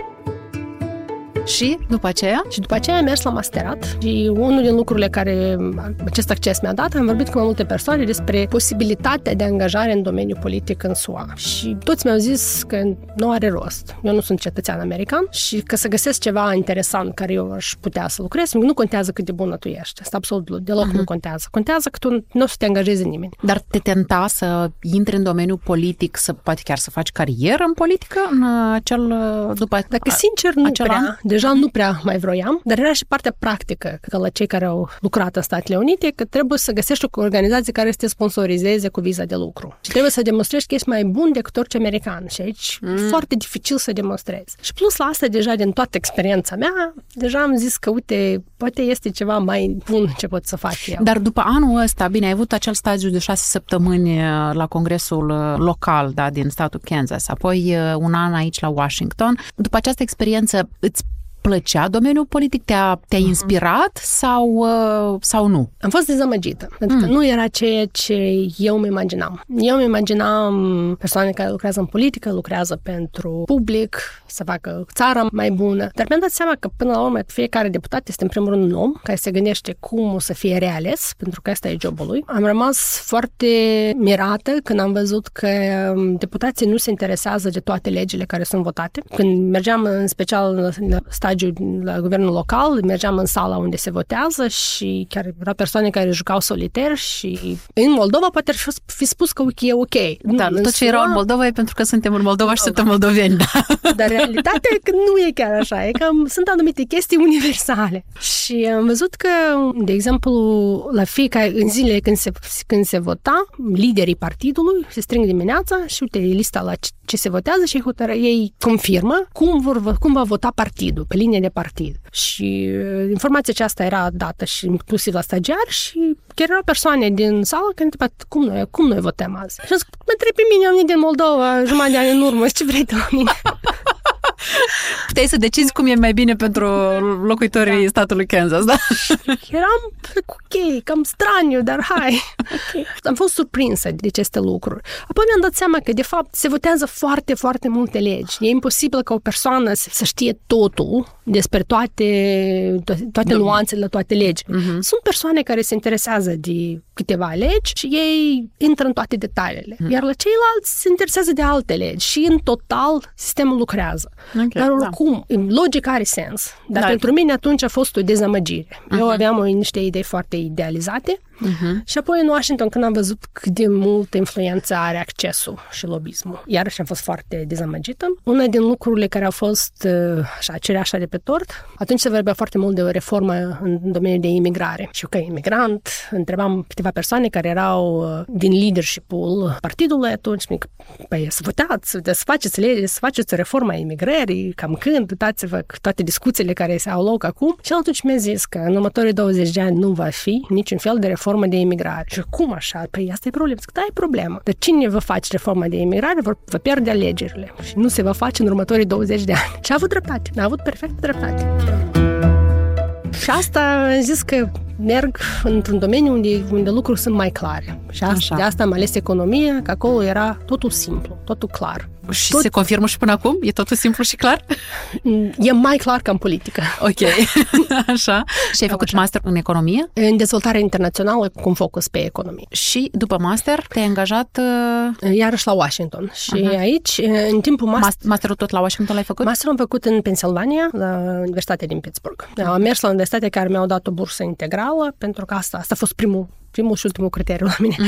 Și după aceea? Și după aceea am mers la masterat și unul din lucrurile care acest acces mi-a dat, am vorbit cu mai multe persoane despre posibilitatea de angajare în domeniul politic în SUA. Și toți mi-au zis că nu are rost. Eu nu sunt cetățean american și că să găsesc ceva interesant care eu aș putea să lucrez, nu contează cât de bună tu ești. Asta absolut deloc nu contează. Contează că tu nu o să te angajezi nimeni. Dar te tenta să intri în domeniul politic, să poate chiar să faci carieră în politică în acel Dacă sincer nu prea. Deja nu prea mai vroiam, dar era și partea practică, că la cei care au lucrat în Statele Unite, că trebuie să găsești o organizație care să te sponsorizeze cu viza de lucru. Și trebuie să demonstrezi că ești mai bun decât orice american. Și aici e foarte dificil să demonstrezi. Și plus la asta, deja din toată experiența mea, deja am zis că, uite, poate este ceva mai bun ce pot să fac eu. Dar după anul ăsta, bine, ai avut acel stagiu de 6 săptămâni la congresul local, da, din statul Kansas, apoi un an aici la Washington. După această experiență, îți plăcea domeniul politic? Te-a inspirat sau nu? Am fost dezamăgită, pentru că nu era ceea ce eu îmi imaginam. Eu îmi imaginam persoane care lucrează în politică, lucrează pentru public, să facă țara mai bună, dar mi-am dat seama că până la urmă fiecare deputat este în primul rând un om care se gândește cum o să fie reales, pentru că ăsta e jobul lui. Am rămas foarte mirată când am văzut că deputații nu se interesează de toate legile care sunt votate. Când mergeam în special la stagiu la guvernul local, mergeam în sala unde se votează și chiar erau persoane care jucau solitar și în Moldova poate ar fi spus că e ok. Da, tot ce erau în Moldova e pentru că suntem în Moldova și suntem moldoveni. Da. Dar realitatea e că nu e chiar așa, e că sunt anumite chestii universale. Și am văzut că, de exemplu, la fiecare, în zilele când se vota, liderii partidului se strâng dimineața și uite, lista la ce se votează și ei confirmă cum va vota partidul, pe linie de partid. Și informația aceasta era dată și inclusiv la stagiari și chiar erau persoane din sală care întrebat cum noi votăm azi. Și am zis, mă întreb pe mine, am venit din Moldova jumătate de ani în urmă, ce vrei de la mine? Puteai să decizi cum e mai bine pentru locuitorii statului Kansas, da? Eram ok, cam straniu, dar hai. Okay. Am fost surprinsă de aceste lucruri. Apoi mi-am dat seama că, de fapt, se votează foarte, foarte multe legi. E imposibil ca o persoană să știe totul despre toate nuanțele, toate legi. Sunt persoane care se interesează de câteva legi și ei intră în toate detaliile. Iar la ceilalți se interesează de alte legi și, în total, sistemul lucrează. Okay, dar oricum, logica are sens. Dar pentru mine atunci a fost o dezamăgire. Eu aveam niște idei foarte idealizate și apoi în Washington, când am văzut cât de multă influență are accesul și lobismul, iarăși am fost foarte dezamăgită. Una din lucrurile care au fost cereașa de pe tort, atunci se vorbea foarte mult de o reformă în domeniul de imigrare. Și eu, ca imigrant, întrebam câteva persoane care erau din leadership-ul partidului atunci, păi să votați, să faceți o reformă a imigrării, cam când, uitați-vă toate discuțiile care se au loc acum. Și atunci mi-a zis că în următorii 20 de ani nu va fi niciun fel de reformă de imigrare. Și cum așa? Păi asta e problema. Zic, da, e problemă. Dar cine va face reforma de imigrare va pierde alegerile și nu se va face în următorii 20 de ani. Și a avut dreptate. A avut perfect dreptate. Și asta am zis că merg într-un domeniu unde lucrurile sunt mai clare. Și de asta am ales economia, că acolo era totul simplu, totul clar. Și se confirmă și până acum? E totul simplu și clar? E mai clar ca în politică. Ok. Așa. Și ai făcut master în economie? În dezvoltare internațională cu un focus pe economie. Și după master te-ai angajat? Iarăși la Washington. Și aici, în timpul masterul tot la Washington l-ai făcut? Masterul am făcut în Pennsylvania, la Universitatea din Pittsburgh. Am mers la universitate care mi-au dat o bursă integrală, pentru că asta a fost primul și ultimul criteriu la mine.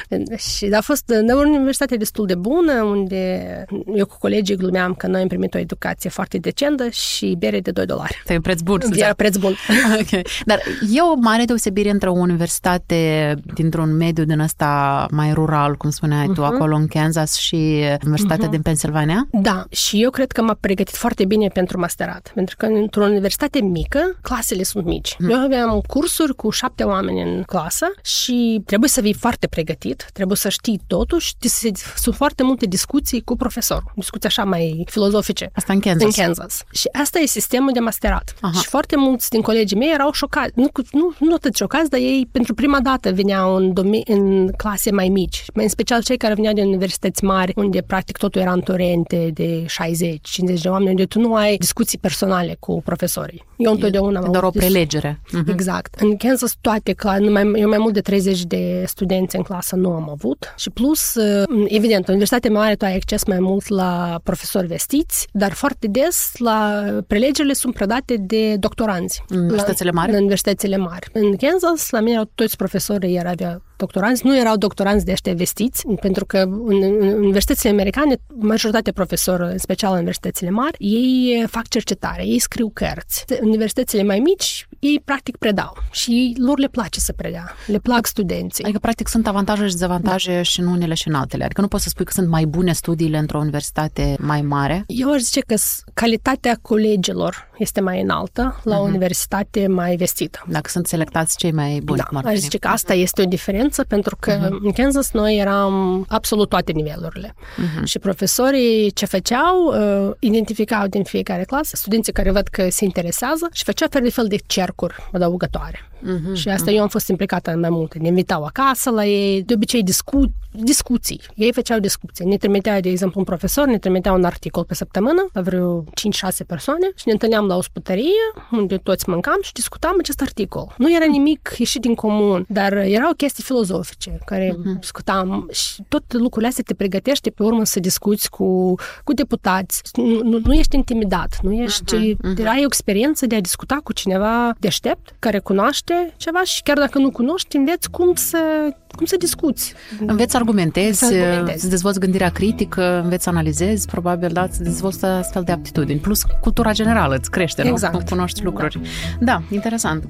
Și a fost o universitate destul de bună, unde eu cu colegii glumeam că noi am primit o educație foarte decentă și bere de $2. E un preț bun. Era preț bun. Okay. Dar e o mare deosebire între o universitate dintr-un mediu din ăsta mai rural, cum spuneai tu, acolo în Kansas, și Universitatea din Pennsylvania? Da, și eu cred că m-a pregătit foarte bine pentru masterat, pentru că într-o universitate mică, clasele sunt mici. Eu aveam cursuri cu 7 oameni în clasă și trebuie să fii foarte pregătit, trebuie să știi totul și sunt foarte multe discuții cu profesorul, discuții așa mai filozofice. Asta în Kansas. Și asta e sistemul de masterat. Și foarte mulți din colegii mei erau șocați, nu atât șocați, dar ei pentru prima dată veneau în clase mai mici, mai în special cei care veneau din universități mari, unde practic totul era în torente de 60-50 de oameni, unde tu nu ai discuții personale cu profesorii. Eu întotdeauna am doar o prelegere. Exact. În Kansas toate eu mai mult de 30 de studenți în clasă nu am avut și plus, evident, în universitatea mare tu ai acces mai mult la profesori vestiți, dar foarte des la prelegerile sunt predate de doctoranți. În universitățile mari? În universitățile mari. În Kansas, la mine toți profesorii avea doctoranți, nu erau doctoranți de ăștia vestiți, pentru că în universitățile americane, majoritatea profesorilor, în special în universitățile mari, ei fac cercetare, ei scriu cărți. În universitățile mai mici, ei practic predau și lor le place să predea, le plac studenții. Adică practic sunt avantaje și dezavantaje și în unele și în altele. Adică nu poți să spui că sunt mai bune studiile într-o universitate mai mare? Eu aș zice că calitatea colegilor este mai înaltă la o universitate mai vestită. Dacă sunt selectați cei mai buni. Da, aș zice că asta este o diferență, pentru că în Kansas noi eram absolut toate nivelurile. Și profesorii ce făceau, identificau din fiecare clasă studenții care văd că se interesează și făceau fel de cercuri adăugătoare. Și asta eu am fost implicată în mai multe. Ne invitau acasă la ei, de obicei discuții. Ei făceau discuții. Ne trimiteau, de exemplu, un profesor, ne trimitea un articol pe săptămână, la vreo 5-6 persoane și ne întâlneam la o ospătărie unde toți mâncam și discutam acest articol. Nu era nimic ieșit din comun, dar erau chestii filozofice care discutam și tot lucrurile astea te pregătește pe urmă să discuți cu deputați. Nu ești intimidat, nu ești... Ai o experiență de a discuta cu cineva deștept, care cunoaște ceva și chiar dacă nu cunoști, înveți cum să discuți. Înveți argumentezi, îți dezvolți gândirea critică, înveți să analizezi, probabil, da, îți dezvolți astfel de aptitudini. Plus, cultura generală îți crește, exact. Nu? Cunoști lucruri. Da, interesant.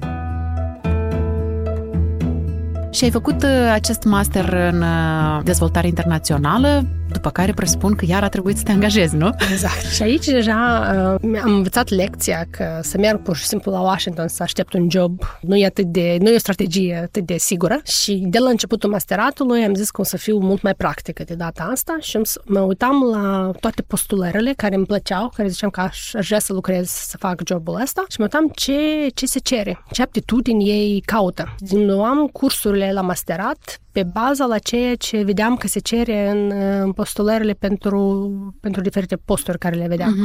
Și ai făcut acest master în dezvoltare internațională, după care presupun că iar a trebuit să te angajezi, nu? Exact. Și aici deja am învățat lecția că să merg pur și simplu la Washington să aștept un job nu e o strategie atât de sigură. Și de la începutul masteratului am zis că o să fiu mult mai practică de data asta și mă uitam la toate postulările care îmi plăceau, care ziceam că aș vrea să lucrez, să fac jobul ăsta și mă uitam ce se cere, ce aptitudini ei caută. Luam cursurile la masterat pe baza la ceea ce vedeam că se cere în postulările pentru diferite posturi care le vedeam.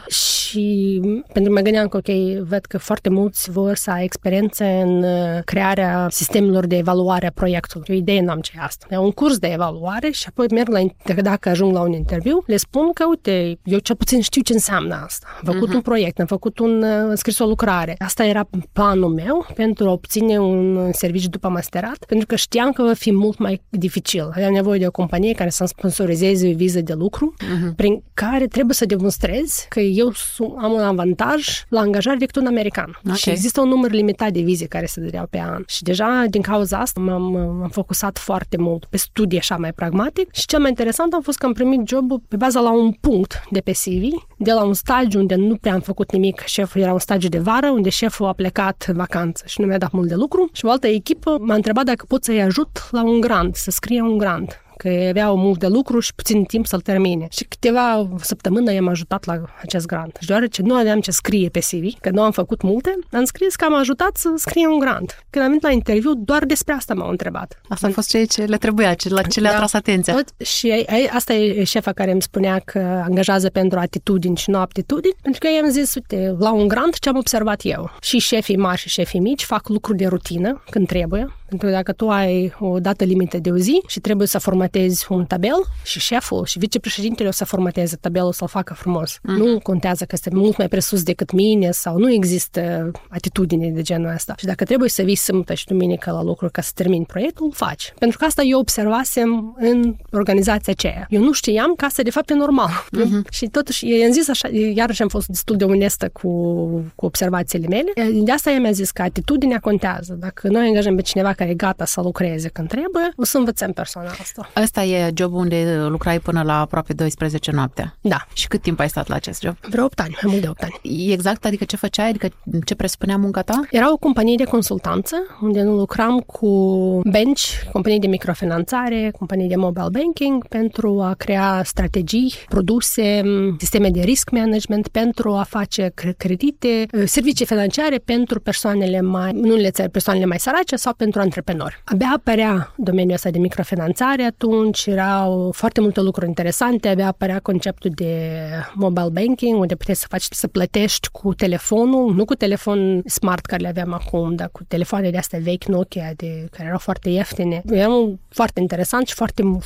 Și pentru că mă gândeam că, văd că foarte mulți vor să ai experiență în crearea sistemelor de evaluare a proiectului. O idee n-am ce asta. E un curs de evaluare și apoi merg dacă ajung la un interviu, le spun că, uite, eu cel puțin știu ce înseamnă asta. Am făcut un proiect, am scris o lucrare. Asta era planul meu pentru a obține un serviciu după masterat, pentru că știam că va fi mult mai dificil. Aveam nevoie de o companie care să-mi sponsorizeze o viză de lucru, prin care trebuie să demonstrez că eu am un avantaj la angajare decât un american. Okay. Și există un număr limitat de vize care se dădeau pe an. Și deja din cauza asta m-am focusat foarte mult pe studii așa mai pragmatic și cel mai interesant a fost că am primit jobul pe baza la un punct de pe CV, de la un stagiu unde nu prea am făcut nimic. Șeful era un stagiu de vară, unde șeful a plecat în vacanță și nu mi-a dat mult de lucru. Și o altă echipă m-a întrebat dacă pot să-i ajut la un grant, să scrie un grant, că avea mult de lucru și puțin timp să-l termine. Și câteva săptămâni i-am ajutat la acest grant. Și deoarece nu aveam ce scrie pe CV, că nu am făcut multe, am scris că am ajutat să scrie un grant. Când am venit la interviu, doar despre asta m-au întrebat. Asta a fost ceea ce le trebuia, la ce le-a tras atenția. Și asta e șefa care îmi spunea că angajează pentru atitudini și nu aptitudini, pentru că i-am zis, uite, la un grant ce am observat eu. Și șefii mari și șefii mici fac lucruri de rutină când trebuie. Pentru că dacă tu ai o dată limită de o zi și trebuie să formatezi un tabel și șeful și vicepreședintele o să formateze tabelul să-l facă frumos. Nu contează că este mult mai presus decât mine sau nu există atitudine de genul ăsta. Și dacă trebuie să vii sâmbătă și duminică la lucru ca să termini proiectul, îl faci. Pentru că asta eu observasem în organizația aceea. Eu nu știam că asta de fapt e normal. Și totuși i-am zis așa, iarăși am fost destul de onestă cu observațiile mele. De asta mi-a zis că atitudinea contează. Dacă noi angajăm pe cineva care e gata să lucreze când trebuie, o să învățăm persoana asta. Asta e jobul unde lucrai până la aproape 12 noaptea. Da. Și cât timp ai stat la acest job? Vreo 8 ani, mai mult de 8 ani. Exact, adică ce făceai? Adică ce presupunea munca ta? Era o companie de consultanță, unde lucram cu bench, companii de microfinanțare, companii de mobile banking, pentru a crea strategii, produse, sisteme de risk management, pentru a face credite, servicii financiare pentru persoanele persoanele mai sărace sau pentru antreprenori. Abia apărea domeniul ăsta de microfinanțare atunci, erau foarte multe lucruri interesante, abia apărea conceptul de mobile banking, unde puteai să plătești cu telefonul, nu cu telefon smart care le aveam acum, dar cu telefoane de astea vechi Nokia, care erau foarte ieftine. Era foarte interesant și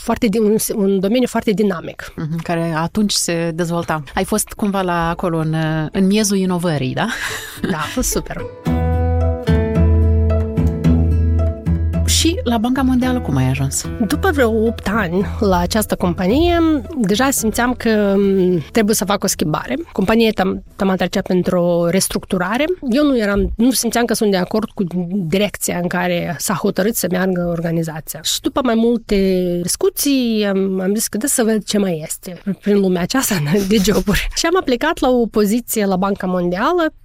un domeniu foarte dinamic. Care atunci se dezvolta. Ai fost cumva acolo în miezul inovării, da? Da, a fost super. Și la Banca Mondială cum ai ajuns? După vreo 8 ani la această companie, deja simțeam că trebuie să fac o schimbare. Compania m-a trecea pentru o restructurare. Eu nu simțeam că sunt de acord cu direcția în care s-a hotărât să meargă organizația. Și după mai multe discuții, am zis că să văd ce mai este prin lumea aceasta de joburi. Și am aplicat la o poziție la Banca Mondială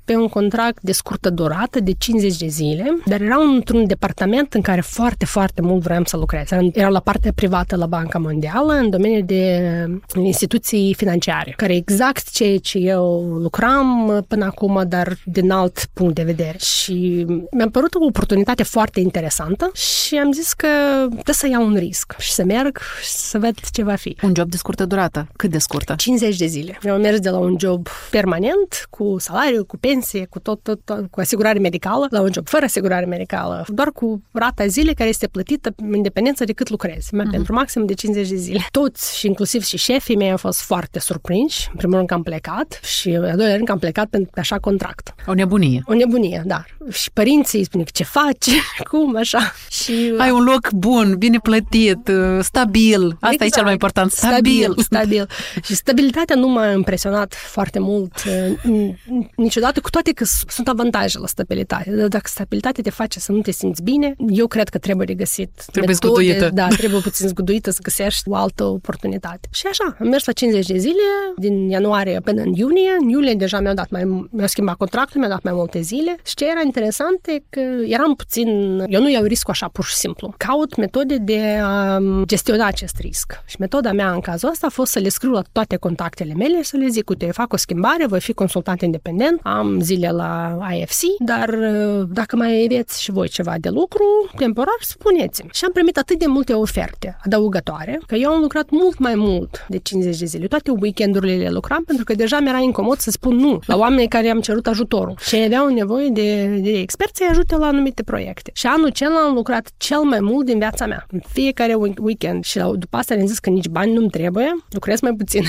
pe un contract de scurtă durată, de 50 de zile, dar era într-un departament în care foarte, foarte mult vreau să lucrez. Era la partea privată la Banca Mondială, în domeniul de instituții financiare, care exact ceea ce eu lucram până acum, dar din alt punct de vedere. Și mi-a părut o oportunitate foarte interesantă și am zis că trebuie să iau un risc și să merg și să văd ce va fi. Un job de scurtă durată? Cât de scurtă? 50 de zile. Eu am mers de la un job permanent, cu salariu, cu pensie, cu tot, cu asigurare medicală, la un job fără asigurare medicală, doar cu rata zilei care este plătită în independență de cât lucrezi, pentru maxim de 50 de zile. Toți, și inclusiv și șefii mei, au fost foarte surprinși. În primul rând că am plecat și al doilea rând că am plecat pentru așa contract. O nebunie. O nebunie, da. Și părinții spun ce faci, cum, așa. Și ai un loc bun, bine plătit, stabil. Asta e cel mai important, stabil. Și stabilitatea nu m-a impresionat foarte mult niciodată, cu toate că sunt avantaje la stabilitate. Dacă stabilitatea te face să nu te simți bine, eu cred că trebuie de găsit metode, zguduită. Da, trebuie puțin zguduită să găsești o altă oportunitate. Și așa, am mers la 50 de zile, din ianuarie până în iunie. În iulie deja mi-au schimbat contractul, mi-au dat mai multe zile. Și ce era interesant e că eram puțin, eu nu iau riscul așa pur și simplu. Caut metode de a gestiona acest risc. Și metoda mea în cazul ăsta a fost să le scriu la toate contactele mele și să le zic, uite, fac o schimbare, voi fi consultant independent, am zile la IFC, dar dacă mai aveți și voi ceva de lucru, temporar, spuneți-mi. Și am primit atât de multe oferte adăugătoare, că eu am lucrat mult mai mult de 50 de zile. Toate weekendurile le lucram, pentru că deja mi-era incomod să spun nu la oameni care am cerut ajutorul. Și aveau nevoie de experți să-i ajute la anumite proiecte. Și anul acela am lucrat cel mai mult din viața mea. În fiecare weekend. Și după asta le-am zis că nici bani nu-mi trebuie, lucrez mai puțin.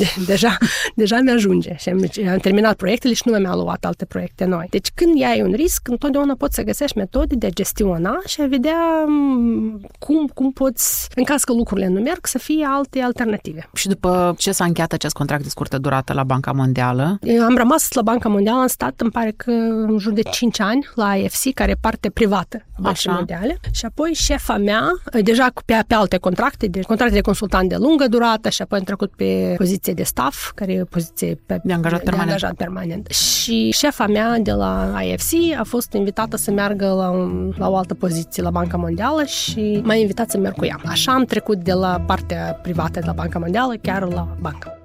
Deja mi-ajunge. Și am terminat proiectele și nu mi-am luat alte proiecte noi. Deci când ai un risc, întotdeauna poți să găsești metode de a gestiona și a vedea cum poți, în caz că lucrurile nu merg, să fie alte alternative. Și după ce s-a încheiat acest contract de scurtă durată la Banca Mondială? Am rămas la Banca Mondială, am stat, îmi pare că în jur de 5 ani la IFC, care e parte privată a Băncii Mondiale. Și apoi șefa mea, deja pe alte contracte de consultant de lungă durată și apoi am trecut pe poziție de staff, care e poziție de angajat permanent. Și șefa mea de la IFC a fost invitată să meargă la o altă poziție la Banca Mondială și m-a invitat să merg cu ea. Așa am trecut de la partea privată de la Banca Mondială chiar la bancă.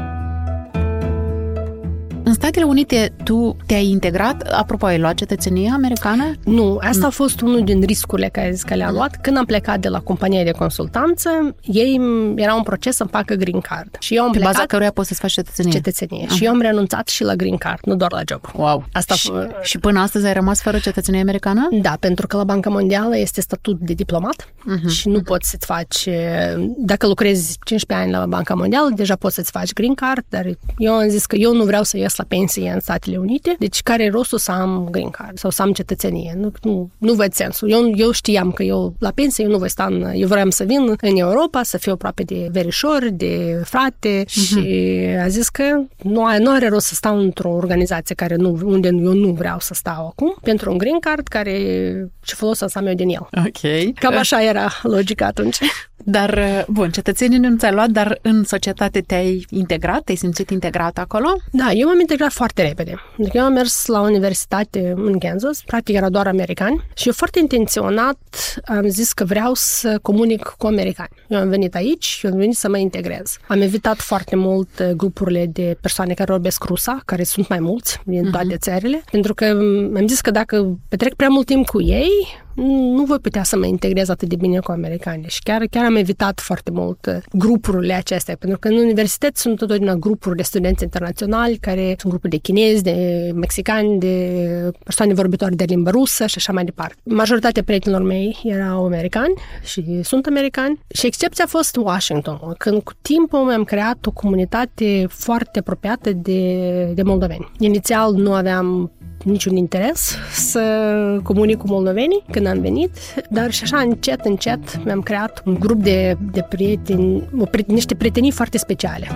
În Statele Unite, tu te-ai integrat? Apropo, ai luat cetățenia americană? Nu, asta a fost unul din riscurile care le-am luat. Când am plecat de la compania de consultanță, ei era un proces să-mi facă green card. Și eu am pe baza căruia poți să-ți faci cetățenie. Și eu am renunțat și la green card, nu doar la job. Wow! Și până astăzi ai rămas fără cetățenie americană? Da, pentru că la Banca Mondială este statut de diplomat și nu poți să-ți faci... Dacă lucrezi 15 ani la Banca Mondială, deja poți să-ți faci green card, dar eu am zis că eu nu vreau să ies la pensie în Statele Unite, deci care e rostul să am green card sau să am cetățenie? Nu văd sensul. Eu știam că eu la pensie eu nu voi sta eu vreau să vin în Europa, să fiu aproape de verișori, de frate și a zis că nu are rost să stau într-o organizație unde eu nu vreau să stau acum, pentru un green card care ce folos să am eu din el. Ok. Cam așa era logica atunci. Dar, bun, cetățenii nu ți-ai luat, dar în societate te-ai integrat? Te-ai simțit integrat acolo? Da, eu m-am integrat foarte repede. Adică eu am mers la universitate în Kansas, practic era doar americani și eu foarte intenționat am zis că vreau să comunic cu americani. Eu am venit aici, eu am venit să mă integrez. Am evitat foarte mult grupurile de persoane care vorbesc rusa, care sunt mai mulți din toate țările, pentru că am zis că dacă petrec prea mult timp cu ei, nu voi putea să mă integrez atât de bine cu americani. Și chiar am evitat foarte mult grupurile acestea, pentru că în universități sunt totdeauna grupuri de studenți internaționali, care sunt grupuri de chinezi, de mexicani, de persoane vorbitoare de limbă rusă și așa mai departe. Majoritatea prietenilor mei erau americani și sunt americani și excepția a fost Washington, când cu timpul mi-am creat o comunitate foarte apropiată de moldoveni. Inițial nu aveam niciun interes să comunic cu moldovenii când am venit, dar și așa încet mi-am creat un grup de prieteni, niște prietenii foarte speciale.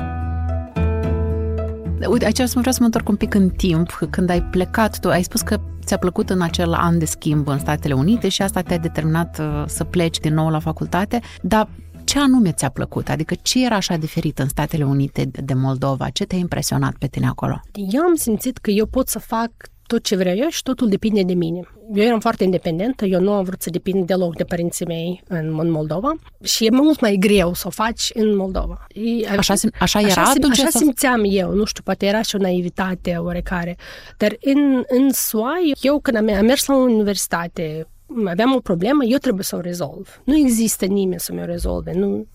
Uite, aici vreau să mă întorc un pic în timp. Când ai plecat, tu ai spus că ți-a plăcut în acel an de schimb în Statele Unite și asta te-a determinat să pleci din nou la facultate, dar ce anume ți-a plăcut? Adică ce era așa diferit în Statele Unite de Moldova? Ce te-a impresionat pe tine acolo? Eu am simțit că eu pot să fac tot ce vreau eu și totul depinde de mine. Eu eram foarte independentă, eu nu am vrut să depind deloc de părinții mei în Moldova și e mult mai greu să o faci în Moldova. Așa era atunci? Așa simțeam eu, nu știu, poate era și o naivitate oarecare. Dar în SUA, eu când am mers la universitate, aveam o problemă, eu trebuie să o rezolv. Nu există nimeni să mi-o rezolve.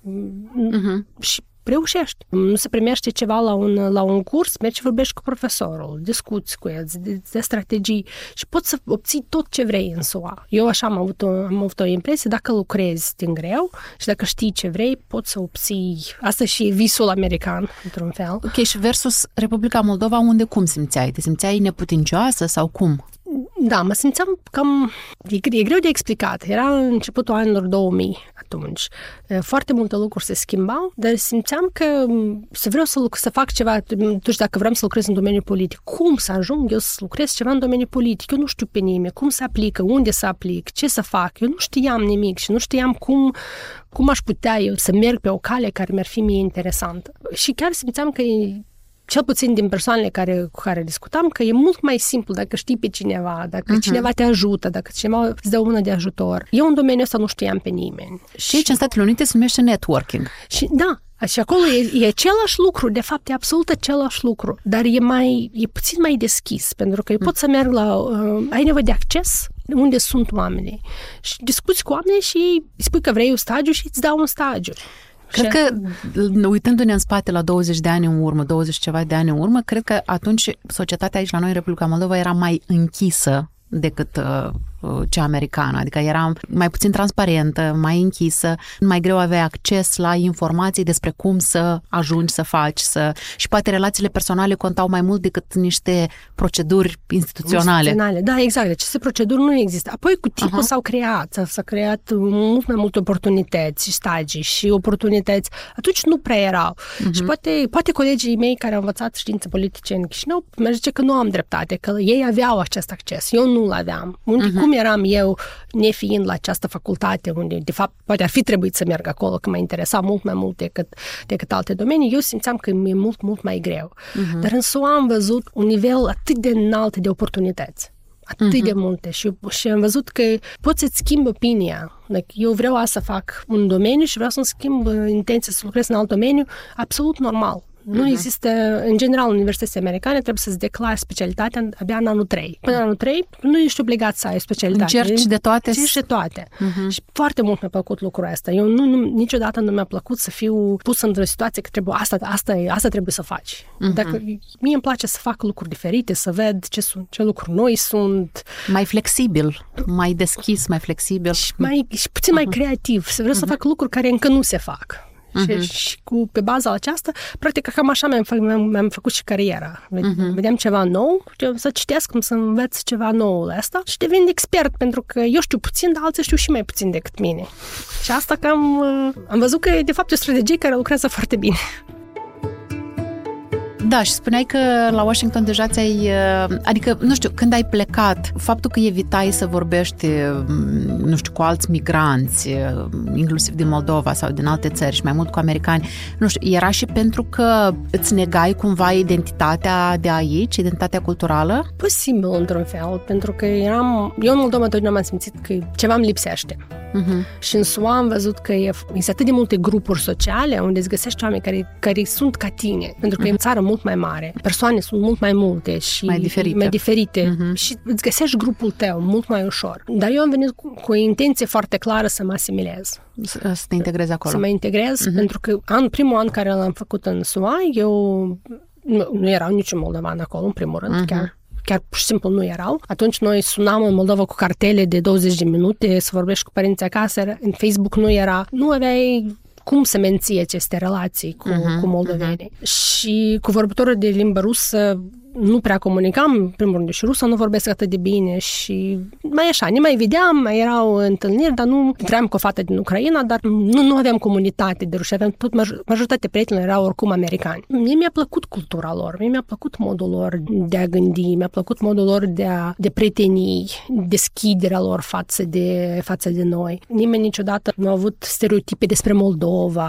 Și reușești. Nu se primește ceva la un curs, mergi și vorbești cu profesorul, discuți cu el de strategii și poți să obții tot ce vrei în SUA. Eu așa am avut o impresie, dacă lucrezi din greu și dacă știi ce vrei, poți să obții. Asta și e visul american, într-un fel. Ok, și versus Republica Moldova, unde cum simțeai? Te simțeai neputincioasă sau cum? Da, mă simțeam cam... E greu de explicat. Era începutul anilor 2000 atunci. Foarte multe lucruri se schimbau, dar simțeam că vreau să fac ceva, totuși dacă vreau să lucrez în domeniul politic, cum să ajung eu să lucrez ceva în domeniul politic? Eu nu știu pe nimeni, cum se aplică, unde să aplic, ce să fac. Eu nu știam nimic și nu știam cum aș putea eu să merg pe o cale care mi-ar fi mie interesantă. Și chiar simțeam că cel puțin din persoanele cu care discutam, că e mult mai simplu dacă știi pe cineva, dacă cineva te ajută, dacă cineva îți dă o mână de ajutor. Eu în domeniul ăsta nu știam pe nimeni. Și aici în Statele Unite se numește networking. Și da, și acolo e același lucru, de fapt e absolut același lucru, dar e puțin mai deschis, pentru că eu pot să merg ai nevoie de acces unde sunt oamenii. Și discuți cu oamenii și ei spui că vrei un stagiu și îți dau un stagiu. Cred că, uitându-ne în spate la 20 de ani în urmă, 20 ceva de ani în urmă, cred că atunci societatea aici la noi în Republica Moldova era mai închisă decât cea americană, adică era mai puțin transparentă, mai închisă, mai greu aveai acces la informații despre cum să ajungi să faci, și poate relațiile personale contau mai mult decât niște proceduri instituționale. Da, exact. Aceste proceduri nu există. Apoi cu timpul s-au creat mult mai multe oportunități și stagii și oportunități. Atunci nu prea erau. Și poate colegii mei care au învățat științe politice în Chișinău mi-ar zice că nu am dreptate, că ei aveau acest acces. Eu nu-l aveam. Cum eram eu, nefiind la această facultate, unde, de fapt, poate ar fi trebuit să merg acolo, că mă interesa mult mai mult decât alte domenii, eu simțeam că mi-e mult, mult mai greu. Dar în SUA am văzut un nivel atât de înalt de oportunități. Atât de multe. Și am văzut că poți să-ți schimbi opinia. Eu vreau să fac un domeniu și vreau să-mi schimb intenția să lucrez în alt domeniu, absolut normal. Nu există, în general, în universitățile americane trebuie să-ți declari specialitatea abia în anul 3. Până în anul 3 nu ești obligat să ai specialitate. Încerci de toate. Și foarte mult mi-a plăcut lucrul ăsta. Eu niciodată nu mi-a plăcut să fiu pus într-o situație că trebuie asta trebuie să faci. Dacă mie îmi place să fac lucruri diferite, să ved ce lucruri noi sunt. Mai flexibil, mai deschis, mai flexibil. Și puțin mai creativ. Să vreau să fac lucruri care încă nu se fac. Și pe baza aceasta, practic, cam așa mi-am făcut și cariera. Vedeam ceva nou, să citesc, să învăț ceva nou ăsta și devin expert, pentru că eu știu puțin, dar alții știu și mai puțin decât mine. Și asta am văzut că e, de fapt, o strategie care lucrează foarte bine. Da, și spuneai că la Washington deja adică, nu știu, când ai plecat, faptul că evitai să vorbești, nu știu, cu alți migranți, inclusiv din Moldova sau din alte țări și mai mult cu americani, nu știu, era și pentru că îți negai cumva identitatea de aici, identitatea culturală? Posibil, într-un fel, pentru că eu în Moldova întotdeauna m-am simțit că ceva îmi lipsește. Și în SUA am văzut că există atât de multe grupuri sociale unde îți găsești oameni care sunt ca tine, pentru că e o țară mult mai mare, persoane sunt mult mai multe și mai diferite și îți găsești grupul tău mult mai ușor. Dar eu am venit cu o intenție foarte clară să mă asimilez. Să te integrezi acolo. Să mă integrez, pentru că primul an care l-am făcut în SUA, eu nu erau niciun moldovan acolo, în primul rând, chiar pur și simplu nu erau. Atunci noi sunam în Moldova cu cartele de 20 de minute să vorbești cu părinții acasă, în Facebook nu aveai cum să menții aceste relații cu moldovenii. Și cu vorbitorul de limbă rusă nu prea comunicam, în primul rând, și rusă nu vorbesc atât de bine și ne mai vedeam, mai erau întâlniri, dar nu intram cu o fată din Ucraina, dar nu aveam comunitate de ruși, aveam majoritatea prietenilor erau oricum americani. Mie mi-a plăcut cultura lor, mie mi-a plăcut modul lor de a gândi, mi-a plăcut modul lor de prietenii, deschiderea lor față de noi. Nimeni niciodată nu a avut stereotipe despre Moldova.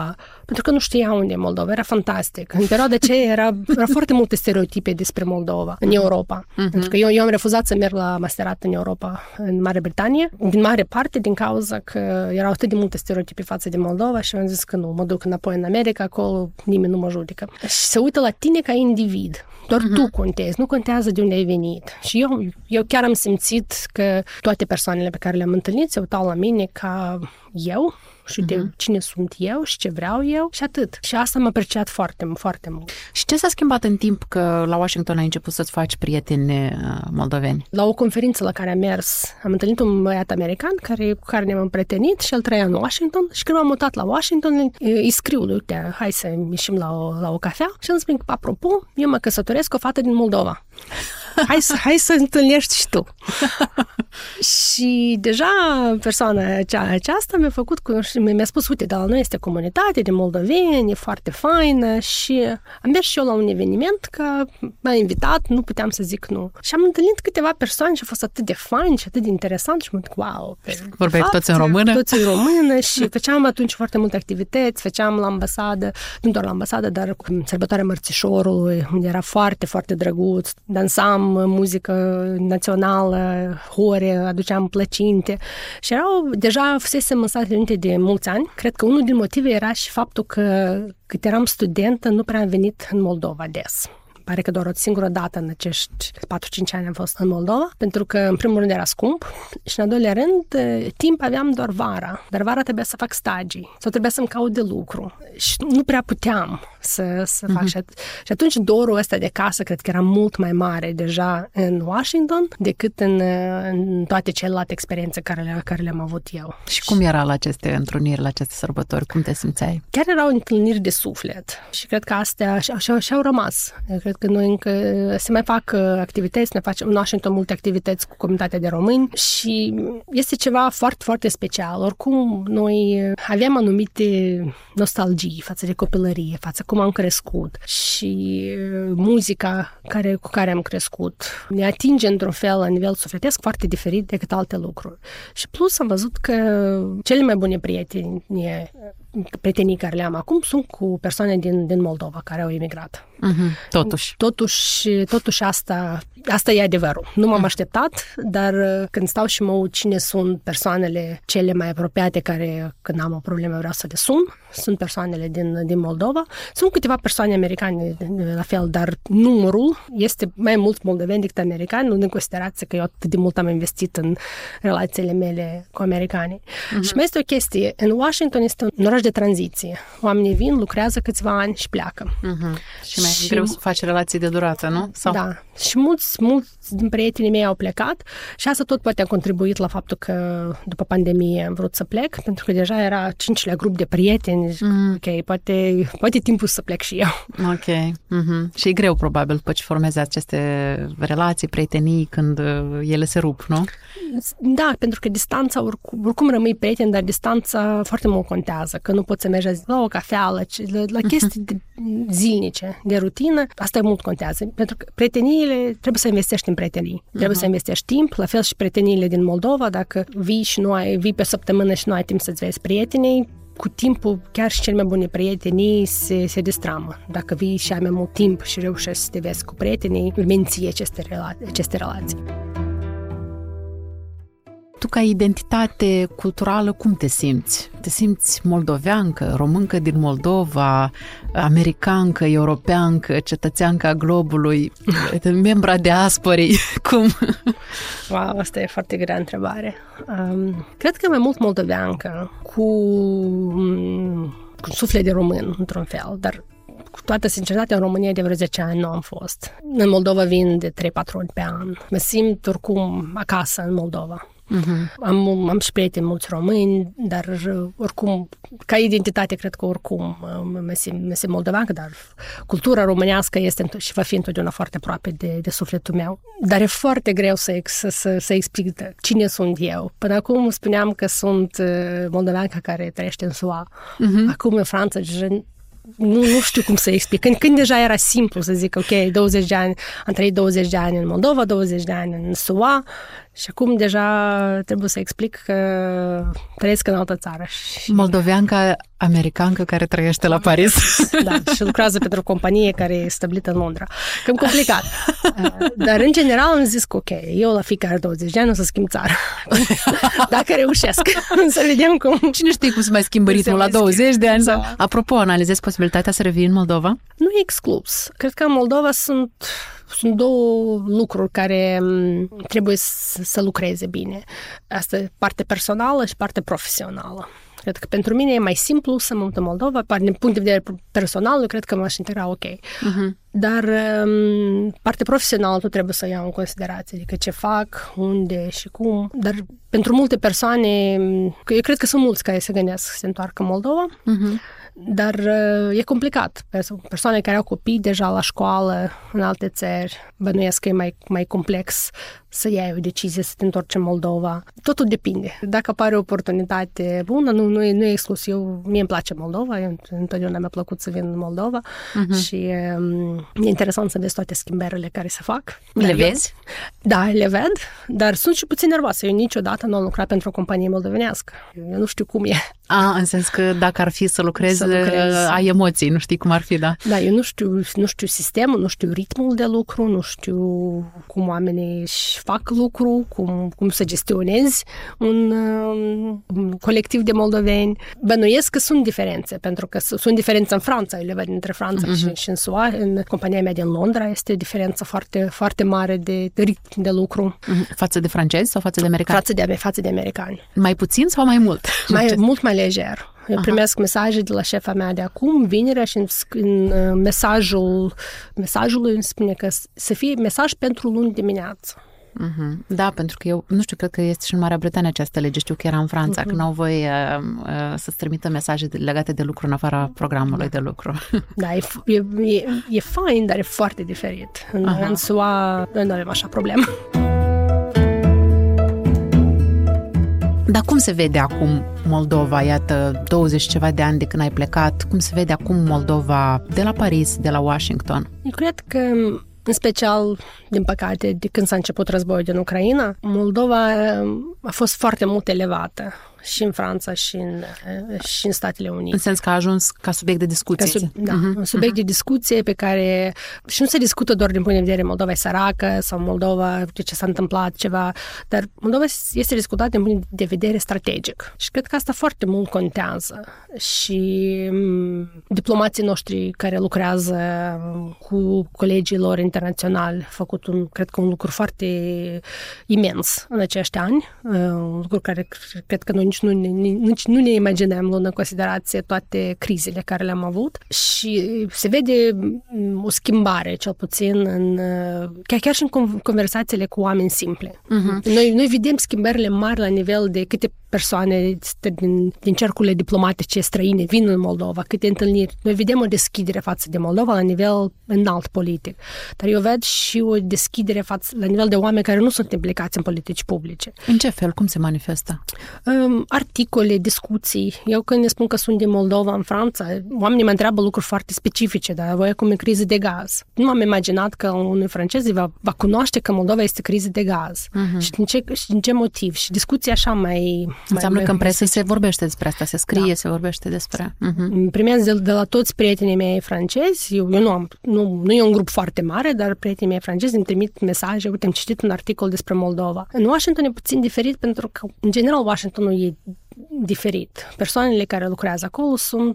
pentru că nu știau unde e Moldova. Era fantastic. În perioada aceea era foarte multe stereotipe despre Moldova în Europa. Pentru că eu am refuzat să merg la masterat în Europa, în Marea Britanie, din mare parte din cauza că erau atât de multe stereotipe față de Moldova și am zis că nu, mă duc înapoi în America, acolo nimeni nu mă judecă. Și se uită la tine ca individ. Doar tu contezi, nu contează de unde ai venit. Și eu chiar am simțit că toate persoanele pe care le-am întâlnit se uitau la mine ca eu și de cine sunt eu și ce vreau eu și atât. Și asta m-a apreciat foarte, foarte mult. Și ce s-a schimbat în timp că la Washington ai început să-ți faci prieteni moldoveni? La o conferință la care am mers, am întâlnit un băiat american cu care ne-am împrietenit și el trăia în Washington și când m-am mutat la Washington, îi scriu, uite, hai să ieșim la o cafea și îmi spun, apropo, eu mă căsătoresc cu o fată din Moldova. Hai să întâlnești și tu. Și deja persoana aceasta mi-a spus, uite, dar la noi este comunitate de moldoveni, e foarte faină și am mers și eu la un eveniment că m-a invitat, nu puteam să zic nu. Și am întâlnit câteva persoane și a fost atât de fain și atât de interesant și mă zic, wow. Vorbeai toți în română? Toți în română și făceam atunci foarte multe activități, făceam la ambasadă, nu doar la ambasadă, dar cu sărbătoarea Mărțișorului, unde era foarte, foarte drăguț, dansam muzică națională, hore, aduceam plăcinte și deja fusesem în Statele Unite de mulți ani. Cred că unul din motive era și faptul că cât eram studentă nu prea am venit în Moldova des. Pare că doar o singură dată în acești 4-5 ani am fost în Moldova, pentru că în primul rând era scump și în al doilea rând timp aveam doar vara, dar vara trebuia să fac stagii sau trebuia să-mi caut de lucru și nu prea puteam să fac. Și atunci dorul ăsta de casă cred că era mult mai mare deja în Washington decât în toate celelalte experiențe care le-am avut eu. Și cum era la aceste întruniri, la aceste sărbători? Cum te simțeai? Chiar erau întâlniri de suflet și cred că astea și-au rămas. Cred că noi încă se mai fac activități, ne facem în Washington multe activități cu comunitatea de români și este ceva foarte, foarte special. Oricum, noi aveam anumite nostalgii față de copilărie, față cum am crescut și muzica cu care am crescut ne atinge într-un fel, la nivel sufletesc, foarte diferit decât alte lucruri. Și plus am văzut că cele mai bune prietenii care le-am acum sunt cu persoane din Moldova care au emigrat. Totuși asta e adevărul. Nu m-am așteptat, dar când stau și mă uit cine sunt persoanele cele mai apropiate care, când am o problemă, vreau să le sun, sunt persoanele din Moldova. Sunt câteva persoane americane la fel, dar numărul este mai mult moldoveni decât americani, luând în considerație că eu atât de mult am investit în relațiile mele cu americanii. Și mai este o chestie. În Washington este un oraș de tranziție. Oamenii vin, lucrează câțiva ani și pleacă. Și mai greu să faci relații de durată, nu? Sau? Da. Și mulți din prietenii mei au plecat și asta tot poate a contribuit la faptul că după pandemie am vrut să plec, pentru că deja era 5-lea grup de prieteni. Ok, poate timpul să plec și eu. Ok. Și e greu, probabil, după ce formezi aceste relații, prietenii, când ele se rup, nu? Da, pentru că distanța, oricum rămâi prieten, dar distanța foarte mult contează, că nu poți să mergi la o cafea, la chestii zilnice, de rutină, asta mult contează, pentru că prieteniile trebuie să investești în prietenii, trebuie să investești timp, la fel și prieteniile din Moldova, dacă vii pe săptămână și nu ai timp să-ți vezi prietenii, cu timpul chiar și cel mai bune prietenii se destramă. Dacă vii și ai mai mult timp și reușești să te vezi cu prietenii, menții aceste relații. Tu, ca identitate culturală, cum te simți? Te simți moldoveancă, româncă din Moldova, americancă, europeancă, cetățeancă a globului, membra diasporii? Cum? Wow, asta e foarte grea întrebare. Cred că mai mult moldoveancă, cu suflet de român, într-un fel, dar cu toată sinceritatea, în România de vreo 10 ani nu am fost. În Moldova vin de 3-4 ori pe an. Mă simt oricum acasă în Moldova. Am și prieteni mulți români, dar oricum, ca identitate, cred că oricum mă simt moldoveancă, dar cultura românească este și va fi întotdeauna foarte aproape de sufletul meu. Dar e foarte greu să explic cine sunt eu. Până acum spuneam că sunt moldoveancă care trăiește în SUA. Acum în Franța, nu știu cum să explic. Când deja era simplu să zic, ok, 20 de ani, am trăit 20 de ani în Moldova, 20 de ani în SUA Și acum deja trebuie să explic că trăiesc în altă țară. Moldoveancă, americancă care trăiește la Paris. Da, și lucrează pentru o companie care e stabilită în Londra. Cam complicat. Dar în general am zis că ok, eu la fiecare 20 de ani o să schimb țara. Dacă reușesc. Să vedem cum... Cine știe cum să mai schimbă ritmul la 20 de ani? Da. Apropo, analizezi posibilitatea să revii în Moldova? Nu e exclus. Cred că în Moldova sunt două lucruri care trebuie să lucreze bine. Asta e parte personală și parte profesională. Cred că pentru mine e mai simplu să mă mut în Moldova. Din punct de vedere personal, eu cred că m-aș integra ok. Dar partea profesională tu trebuie să iau în considerație. Adică ce fac, unde și cum. Dar pentru multe persoane, eu cred că sunt mulți care se gândesc să se întoarcă în Moldova, dar e complicat. Persoane care au copii deja la școală, în alte țări, bănuiesc că e mai complex să iei o decizie să te întorci în Moldova. Totul depinde. Dacă apare o oportunitate bună, nu e exclus. Mie îmi place Moldova, întotdeauna mi-a plăcut să vin în Moldova și e interesant să vezi toate schimbările care se fac. Le vezi? Da, le ved, dar sunt și puțin nervoasă. Eu niciodată nu am lucrat pentru o companie moldovenească. Eu nu știu cum e. În sens că dacă ar fi să lucrezi, ai emoții, nu știi cum ar fi, da? Da, eu nu știu sistemul, nu știu ritmul de lucru, nu știu cum oamenii își fac lucru, cum să gestionezi un colectiv de moldoveni. Bănuiesc că sunt diferențe, pentru că sunt diferențe în Franța, eu le văd între Franța și în SUA. În compania mea din Londra este o diferență foarte, foarte mare de ritm de lucru. Față de francezi sau față de americani? Față de americani. Mai puțin sau mai mult? Mult mai lejer. Eu primesc mesaje de la șefa mea de acum, vinerea, și în mesajul îmi spune că să fie mesaj pentru luni dimineață. Da, pentru că eu, nu știu, cred că este și în Marea Britanie această lege, știu că era în Franța, că n-au voie să-ți trimită mesaje legate de lucru în afara programului de lucru. Da, e fain, dar e foarte diferit. În SUA noi nu avem așa problemă. Dar cum se vede acum Moldova? Iată, 20 ceva de ani de când ai plecat. Cum se vede acum Moldova de la Paris, de la Washington? Eu cred că, în special, din păcate, de când s-a început războiul din Ucraina, Moldova a fost foarte mult elevată și în Franța și în Statele Unite. În sens că a ajuns ca subiect de discuție. Un subiect de discuție pe care și nu se discută doar din punct de vedere Moldova e săracă sau Moldova ce s-a întâmplat, ceva, dar Moldova este discutată din punct de vedere strategic. Și cred că asta foarte mult contează. Și diplomații noștri care lucrează cu colegii lor internaționali au făcut cred că un lucru foarte imens în acești ani, un lucru care cred că noi nici nu ne imaginăm luând în considerație toate crizele care le-am avut și se vede o schimbare, cel puțin chiar și în conversațiile cu oameni simple. Noi vedem schimbările mari la nivel de câte persoane din cercurile diplomatice străine vin în Moldova, câte întâlniri. Noi vedem o deschidere față de Moldova la nivel înalt politic. Dar eu ved și o deschidere la nivel de oameni care nu sunt implicați în politici publice. În ce fel? Cum se manifestă? Articole, discuții. Eu când ne spun că sunt din Moldova în Franța, oamenii mă întreabă lucruri foarte specifice, dar voi acum e criză de gaz. Nu am imaginat că unui francez va cunoaște că Moldova este criză de gaz. Și din ce motiv. Și discuții așa mai... Înseamnă că în presă se vorbește despre asta, se scrie, se vorbește despre... Primesc de la toți prietenii mei francezi, eu nu e un grup foarte mare, dar prietenii mei francezi îmi trimit mesaje, uite, am citit un articol despre Moldova. În Washington e puțin diferit pentru că, în general, Washingtonul e diferit. Persoanele care lucrează acolo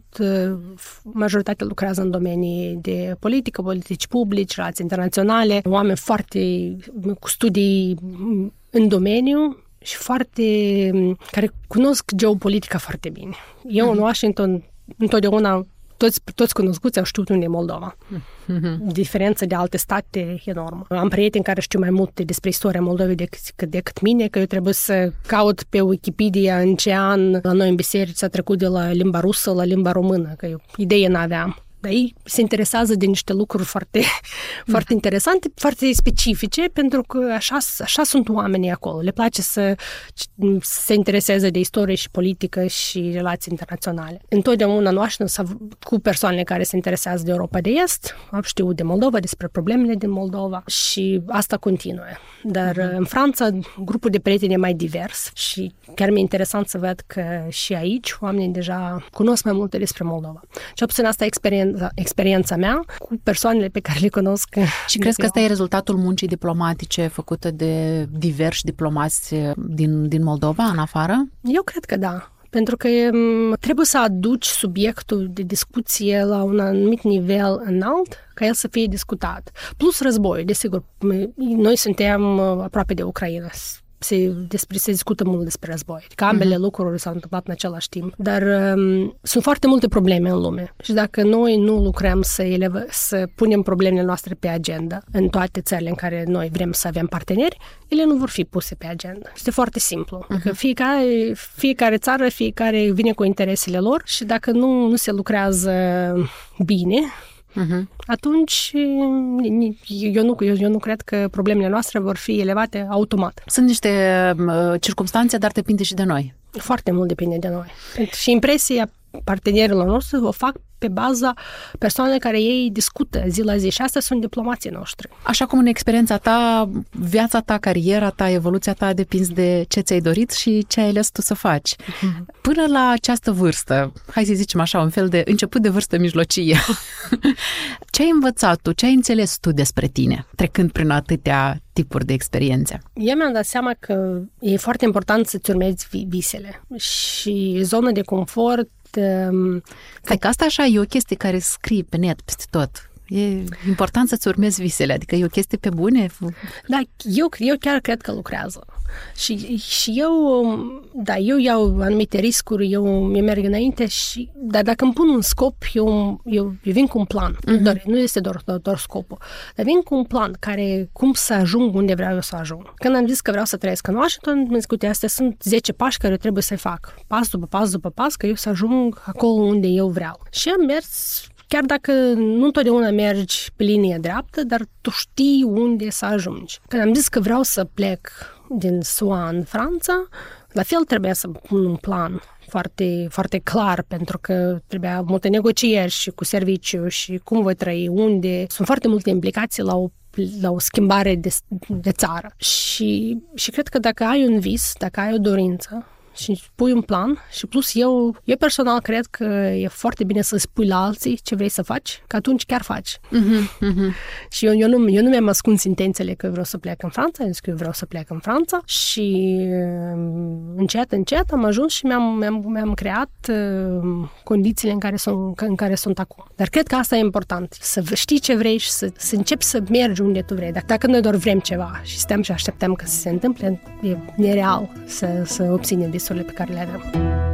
majoritatea lucrează în domenii de politică, politici publici, relații internaționale, oameni cu studii în domeniu și care cunosc geopolitica foarte bine. Eu în Washington întotdeauna toți cunoscuți au știut unde e Moldova. Diferența de alte state e enormă. Am prieteni care știu mai multe despre istoria Moldovei decât mine, că eu trebuie să caut pe Wikipedia în ce an la noi în biserici s-a trecut de la limba rusă la limba română, că eu idee n-aveam. Dar ei se interesează de niște lucruri foarte, foarte interesante, foarte specifice, pentru că așa sunt oamenii acolo. Le place să se intereseze de istorie și politică și relații internaționale. Întotdeauna noastră, cu persoanele care se interesează de Europa de Est, am știut de Moldova, despre problemele din Moldova și asta continuă. Dar în Franța, grupul de prieteni e mai divers și chiar mi-e interesant să văd că și aici oamenii deja cunosc mai multe despre Moldova. Cel puțin asta e experiența mea cu persoanele pe care le cunosc. Și crezi că ăsta e rezultatul muncii diplomatice făcute de diversi diplomați din Moldova în afară? Eu cred că da. Pentru că trebuie să aduci subiectul de discuție la un anumit nivel înalt ca el să fie discutat. Plus războiul, desigur. Noi suntem aproape de Ucraina. Se discută mult despre război. Adică ambele lucruri s-au întâmplat în același timp. Dar sunt foarte multe probleme în lume. Și dacă noi nu lucrăm să punem problemele noastre pe agenda în toate țările în care noi vrem să avem parteneri, ele nu vor fi puse pe agenda. Este foarte simplu. Adică fiecare țară, fiecare vine cu interesele lor și dacă nu se lucrează bine, atunci eu nu cred că problemele noastre vor fi elevate automat. Sunt niște circumstanțe, dar depinde și de noi. Foarte mult depinde de noi. Și impresia partenerilor noștri o fac pe baza persoanelor care ei discută zi la zi și astea sunt diplomații noștri. Așa cum în experiența ta, viața ta, cariera ta, evoluția ta depinzi de ce ți-ai dorit și ce ai ales tu să faci. Până la această vârstă, hai să zicem așa, un fel de început de vârstă mijlocie, ce ai învățat tu, ce ai înțeles tu despre tine, trecând prin atâtea tipuri de experiențe? Eu mi-am dat seama că e foarte important să-ți urmezi visele și zona de confort. Că asta așa e o chestie care scrie pe net peste tot. E important să-ți urmezi visele, adică e o chestie pe bune? Da, eu chiar cred că lucrează. Și eu iau anumite riscuri, eu merg înainte, dar dacă îmi pun un scop, eu vin cu un plan. Nu este doar scopul. Dar vin cu un plan cum să ajung unde vreau eu să ajung. Când am zis că vreau să trăiesc în Washington, mi-am zis că astea sunt 10 pași care trebuie să-i fac. Pas după pas după pas, că eu să ajung acolo unde eu vreau. Și am mers. Chiar dacă nu întotdeauna mergi pe linie dreaptă, dar tu știi unde să ajungi. Când am zis că vreau să plec din SUA în Franța, la fel trebuia să pun un plan foarte, foarte clar, pentru că trebuia multe negocieri și cu serviciu și cum voi trăi, unde. Sunt foarte multe implicații la o schimbare de țară. Și cred că dacă ai un vis, dacă ai o dorință, și pui un plan și plus eu personal cred că e foarte bine să spui la alții ce vrei să faci, că atunci chiar faci. Și eu nu mi-am ascuns intențiile că vreau să plec în Franța, am zis că eu vreau să plec în Franța și încet am ajuns și mi-am creat condițiile în care sunt acum. Dar cred că asta e important, să știi ce vrei și să începi să mergi unde tu vrei. Dacă noi doar vrem ceva și stăm și așteptăm că să se întâmple, e nereal să obținem visurile pe care le avem.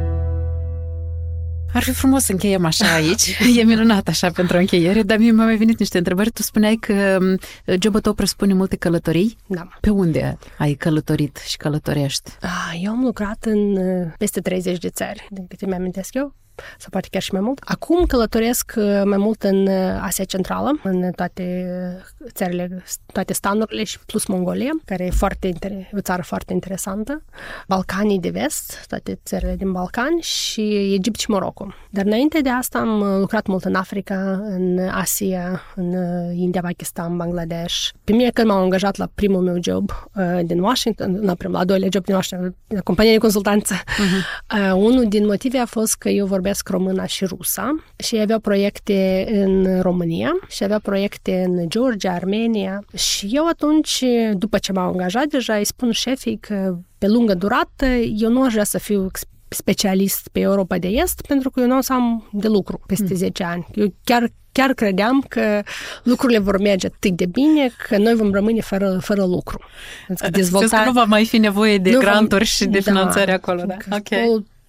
Ar fi frumos să încheiem așa aici. E minunat așa pentru o încheiere, dar mie mi-au mai venit niște întrebări. Tu spuneai că jobul tău presupune multe călătorii. Da. Pe unde ai călătorit și călătorești? Eu am lucrat în peste 30 de țări, din câte mi-amintesc eu. Sau poate chiar și mai mult. Acum călătoresc mai mult în Asia Centrală, în toate țările, toate stanurile și plus Mongolia, care e o țară foarte interesantă. Balcanii de vest, toate țările din Balcani și Egipt și Maroco. Dar înainte de asta am lucrat mult în Africa, în Asia, în India, Pakistan, Bangladesh. Pe mine când m-am angajat la primul meu job din Washington, la doilea job din Washington, la companie de consultanță, unul din motive a fost că eu vorbesc româna și rusa și aveau proiecte în România și aveau proiecte în Georgia, Armenia și eu atunci, după ce m-am angajat deja, îi spun șefii că pe lungă durată eu nu aș vrea să fiu specialist pe Europa de Est pentru că eu nu o să am de lucru peste 10 ani. Eu chiar credeam că lucrurile vor merge atât de bine că noi vom rămâne fără lucru. Că nu va mai fi nevoie de granturi și de finanțare acolo. Da? Okay.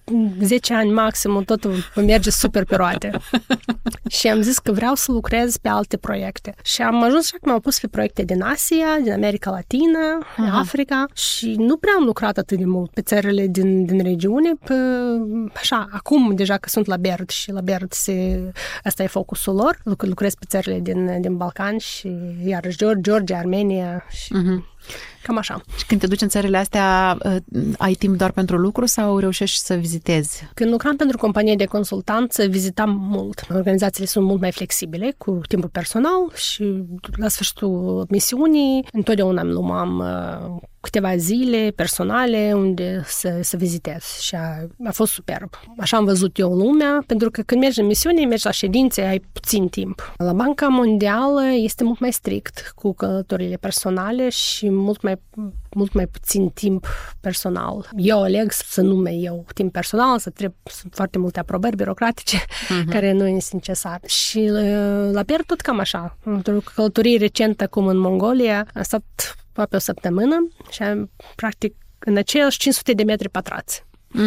10 ani maxim, totul merge super pe roate. Și am zis că vreau să lucrez pe alte proiecte. Și am ajuns și m-au pus pe proiecte din Asia, din America Latină, din Africa și nu prea am lucrat atât de mult pe țările din regiune. Așa, acum deja că sunt la BERD și la BERD asta e focusul lor. Lucrez pe țările din Balcani și iarăși Georgia, Armenia și... Cam așa. Și când te duci în țările astea, ai timp doar pentru lucru sau reușești să vizitezi? Când lucram pentru companie de consultanță, vizitam mult. Organizațiile sunt mult mai flexibile cu timpul personal și la sfârșitul misiunii întotdeauna îmi luam câteva zile personale unde să vizitez și a fost superb. Așa am văzut eu lumea, pentru că când mergi în misiune, mergi la ședințe, ai puțin timp. La Banca Mondială este mult mai strict cu călătorile personale și mult mai puțin timp personal. Eu aleg să nu mai iau timp personal, sunt foarte multe aprobări birocratice care nu sunt necesare. Și la BERD tot cam așa. Într-o călătorie recentă acum în Mongolia, am stat aproape o săptămână și am, practic, în aceiași 500 de metri pătrați.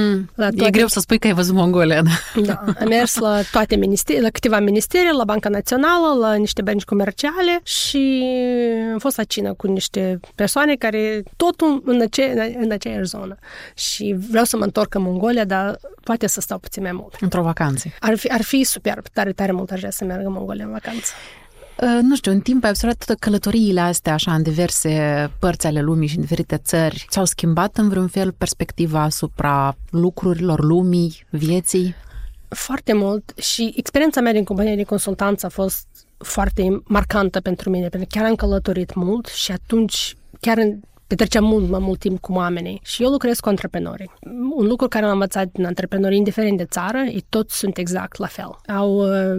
E greu să spui că ai văzut Mongolia. Da, am mers la toate la câteva ministerii, la Banca Națională, la niște bănci comerciale și am fost la cină cu niște persoane care totul în aceeași zonă. Și vreau să mă întorc în Mongolia, dar poate să stau puțin mai mult. Într-o vacanță. Ar fi superb, tare mult aș vrea să merg în Mongolia în vacanță. Nu știu, în timp ai observat toate călătoriile astea așa în diverse părți ale lumii și în diferite țări. Ți-au schimbat în vreun fel perspectiva asupra lucrurilor, lumii, vieții? Foarte mult și experiența mea din companie de consultanță a fost foarte marcantă pentru mine, pentru că chiar am călătorit mult și atunci chiar petreceam mult timp cu oamenii. Și eu lucrez cu antreprenorii. Un lucru care am învățat din antreprenorii, indiferent de țară, ei toți sunt exact la fel. Au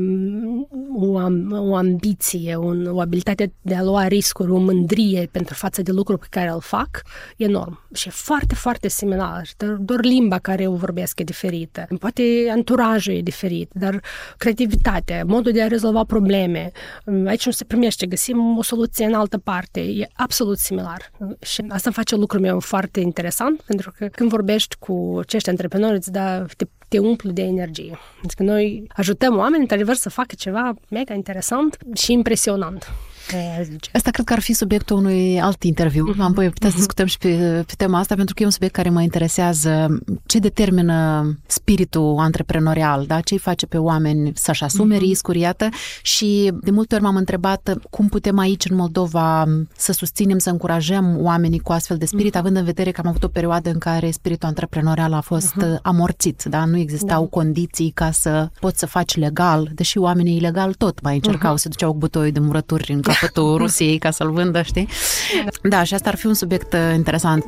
o ambiție, o abilitate de a lua riscuri, o mândrie pentru față de lucruri pe care îl fac, enorm. Și e foarte, foarte similar. Doar limba care o vorbesc e diferită. Poate anturajul e diferit, dar creativitatea, modul de a rezolva probleme, aici nu se primește, găsim o soluție în altă parte. E absolut similar. Și asta face lucrul meu foarte interesant, pentru că când vorbești cu acești antreprenori, te umplu de energie. Deci că noi ajutăm oamenii, într-adevăr, să facă ceva mega interesant și impresionant. Asta cred că ar fi subiectul unui alt interviu. Am putea să discutăm și pe tema asta, pentru că e un subiect care mă interesează. Ce determină spiritul antreprenorial, da? Ce îi face pe oameni să-și asume riscuri, iată. Și de multe ori m-am întrebat cum putem aici, în Moldova, să susținem, să încurajăm oamenii cu astfel de spirit, având în vedere că am avut o perioadă în care spiritul antreprenorial a fost amorțit, da? Nu existau condiții ca să poți să faci legal, deși oamenii ilegal tot mai încercau, se duceau cu butoi de murături în capătul Rusiei ca să-l vândă, știi? Da, și asta ar fi un subiect interesant.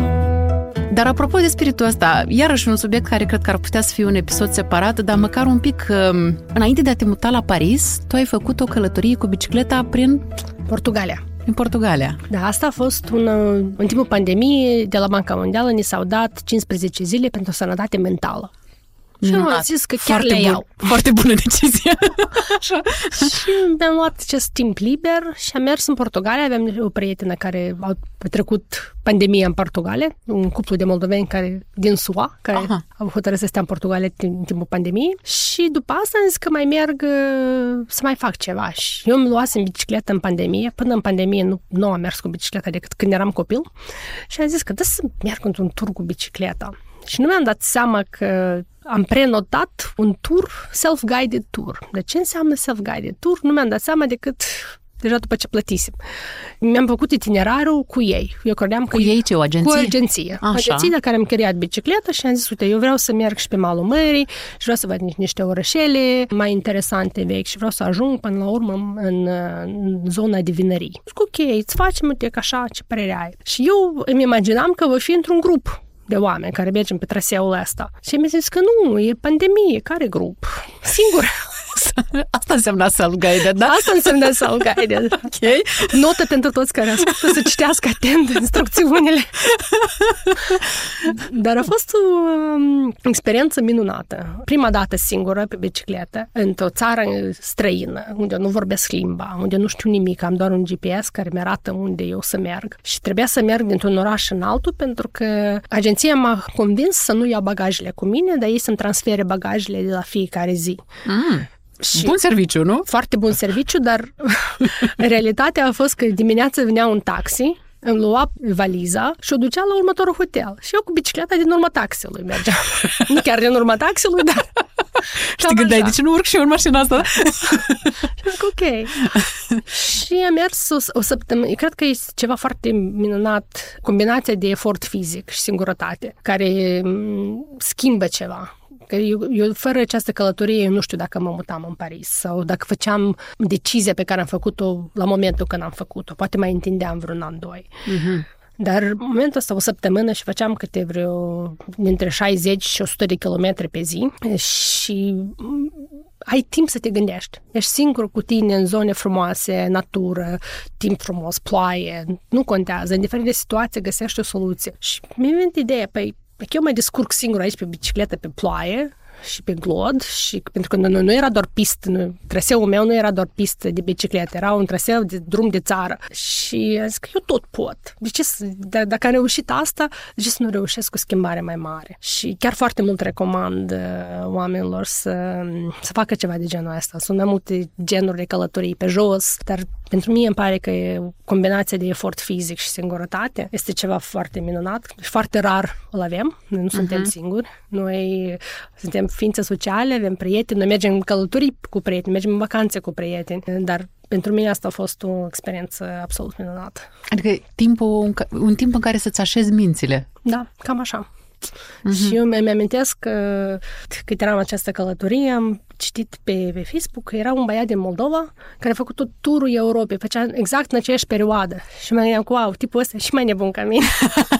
Dar apropo de spiritul ăsta, iarăși un subiect care cred că ar putea să fie un episod separat, dar măcar un pic, înainte de a te muta la Paris, tu ai făcut o călătorie cu bicicleta prin Portugalia. În Portugalia. Da, asta a fost în timpul pandemiei, de la Banca Mondială ni s-au dat 15 zile pentru sănătate mentală. Și am zis că chiar le iau. Foarte bună decizie. Așa. Și mi-am luat acest timp liber și am mers în Portugalia. Aveam o prietenă care a petrecut pandemia în Portugalia, un cuplu de moldoveni din SUA, care au hotărât să stea în Portugalia în timpul pandemiei. Și după asta am zis că mai merg să mai fac ceva. Și eu îmi luasem bicicletă în pandemie. Până în pandemie nu am mers cu bicicleta decât când eram copil. Și am zis că să merg într-un tur cu bicicleta. Și nu mi-am dat seama că am prenotat un tur, self-guided tour. De ce înseamnă self-guided tour? Nu mi-am dat seama decât deja după ce plătisem. Mi-am făcut itinerarul cu ei. Eu credeam că... Cu ei ce? O agenție? Cu o agenție. O agenție de care am chiriat bicicletă și am zis, uite, eu vreau să merg și pe malul mării și vreau să văd niște orășele mai interesante vechi și vreau să ajung până la urmă în zona de vinării. Și ok, îți facem, uite, că așa, ce părere ai? Și eu îmi imaginam că voi fi într-un grup de oameni care mergem pe traseul ăsta. Și mi-a zis că nu, e pandemie, care grup? Singur. Asta înseamnă self-guided, da? Asta înseamnă self-guided. Ok. Notă pentru toți care ascultă să citească atent instrucțiunile. Dar a fost o experiență minunată. Prima dată singură pe bicicletă, într-o țară străină, unde nu vorbesc limba, unde nu știu nimic, am doar un GPS care mi arată unde eu să merg. Și trebuia să merg dintr-un oraș în altul, pentru că agenția m-a convins să nu iau bagajele cu mine, dar ei să-mi transfere bagajele de la fiecare zi. Și bun serviciu, nu? Foarte bun serviciu, dar realitatea a fost că dimineața venea un taxi, îmi lua valiza și o ducea la următorul hotel. Și eu cu bicicleta din urma taxiului mergeam. Nu chiar din urma taxiului, dar... Și te gândeai, de ce nu urc și eu în mașina asta? Ok. Și am mers o săptămână. Cred că este ceva foarte minunat, combinația de efort fizic și singurătate, care schimbă ceva. Că eu fără această călătorie, eu nu știu dacă mă mutam în Paris sau dacă făceam decizia pe care am făcut-o la momentul când am făcut-o. Poate mai întindeam vreun an, 2. Dar în momentul ăsta, o săptămână și făceam câte dintre 60 și 100 de kilometri pe zi și ai timp să te gândești. Ești singur cu tine în zone frumoase, natură, timp frumos, ploaie, nu contează. În diferite situații găsești o soluție. Și mi-a venit ideea, eu mă descurc singur aici pe bicicletă, pe ploaie și pe glod, și pentru că nu era doar pistă, traseul meu nu era doar pistă de bicicletă, era un traseu de drum de țară. Și am zis că eu tot pot. Dacă am reușit asta, de ce să nu reușesc o schimbare mai mare? Și chiar foarte mult recomand oamenilor să facă ceva de genul ăsta. Sunt mai multe genuri de călătorii pe jos, dar pentru mine îmi pare că combinația de efort fizic și singurătate este ceva foarte minunat și foarte rar îl avem. Noi nu suntem singuri. Noi suntem ființe sociale, avem prieteni, noi mergem în călătorii cu prieteni, mergem în vacanțe cu prieteni, dar pentru mine asta a fost o experiență absolut minunată. Adică un timp în care să-ți așezi mințile. Da, cam așa. Și eu mi-am amintesc că cât eram această călătorie, am citit pe Facebook că era un băiat din Moldova care a făcut tot turul Europei, făcea exact în aceeași perioadă. Și mă gândeam, wow, tipul ăsta e și mai nebun ca mine.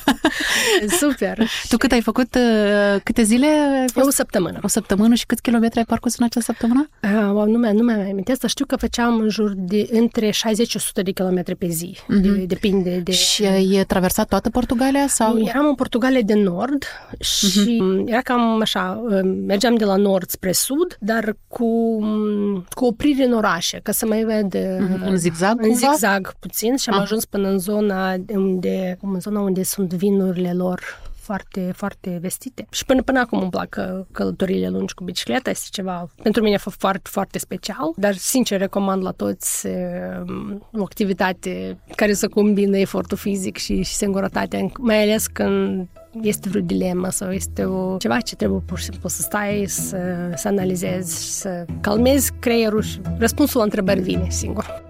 Super. Tu cât ai făcut? Câte zile ai fost? O săptămână. O săptămână și câți kilometri ai parcurs în acea săptămână? Nu mi-am amintesc, dar știu că făceam în jur de între 60 și 100 de kilometri pe zi. Depinde de... Și ai traversat toată Portugalia? Sau? Eram în Portugalia de nord și era cam așa, mergeam de la nord spre sud, dar cu oprire în orașe, ca să mai ved... În zigzag? În zigzag puțin și am ajuns până în zona unde sunt vinurile lor foarte, foarte vestite. Și până acum îmi plac călătoriile lungi cu bicicleta, este ceva pentru mine foarte, foarte special, dar sincer recomand la toți o activitate care să combină efortul fizic și singurătatea, mai ales când este vreo dilemă sau este ceva ce trebuie pur și simplu să stai, să analizezi, să calmezi creierul și răspunsul la întrebări vine singur.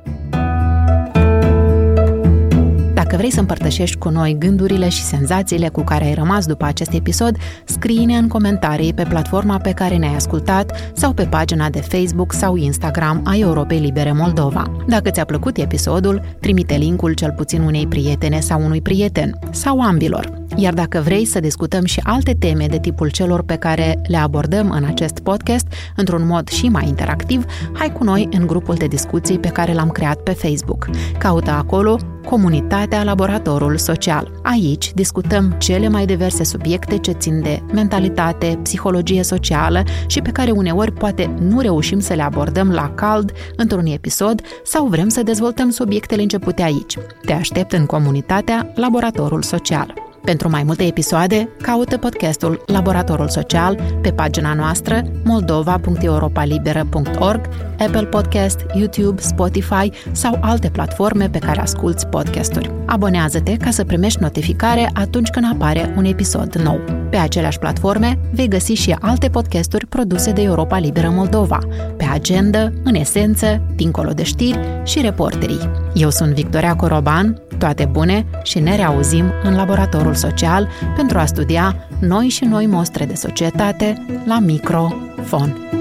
Dacă vrei să împărtășești cu noi gândurile și senzațiile cu care ai rămas după acest episod, scrie-ne în comentarii pe platforma pe care ne-ai ascultat sau pe pagina de Facebook sau Instagram a Europei Libere Moldova. Dacă ți-a plăcut episodul, trimite linkul cel puțin unei prietene sau unui prieten, sau ambilor. Iar dacă vrei să discutăm și alte teme de tipul celor pe care le abordăm în acest podcast, într-un mod și mai interactiv, hai cu noi în grupul de discuții pe care l-am creat pe Facebook. Caută acolo Comunitatea Laboratorul Social. Aici discutăm cele mai diverse subiecte ce țin de mentalitate, psihologie socială și pe care uneori poate nu reușim să le abordăm la cald într-un episod sau vrem să dezvoltăm subiectele începute aici. Te aștept în Comunitatea Laboratorul Social. Pentru mai multe episoade, caută podcastul Laboratorul Social pe pagina noastră moldova.europalibera.org, Apple Podcast, YouTube, Spotify sau alte platforme pe care asculți podcasturi. Abonează-te ca să primești notificare atunci când apare un episod nou. Pe aceleași platforme vei găsi și alte podcasturi produse de Europa Liberă Moldova, pe agenda, în esență, dincolo de știri și reporterii. Eu sunt Victoria Coroban, toate bune și ne reauzim în Laboratorul Social pentru a studia noi și noi mostre de societate la microfon.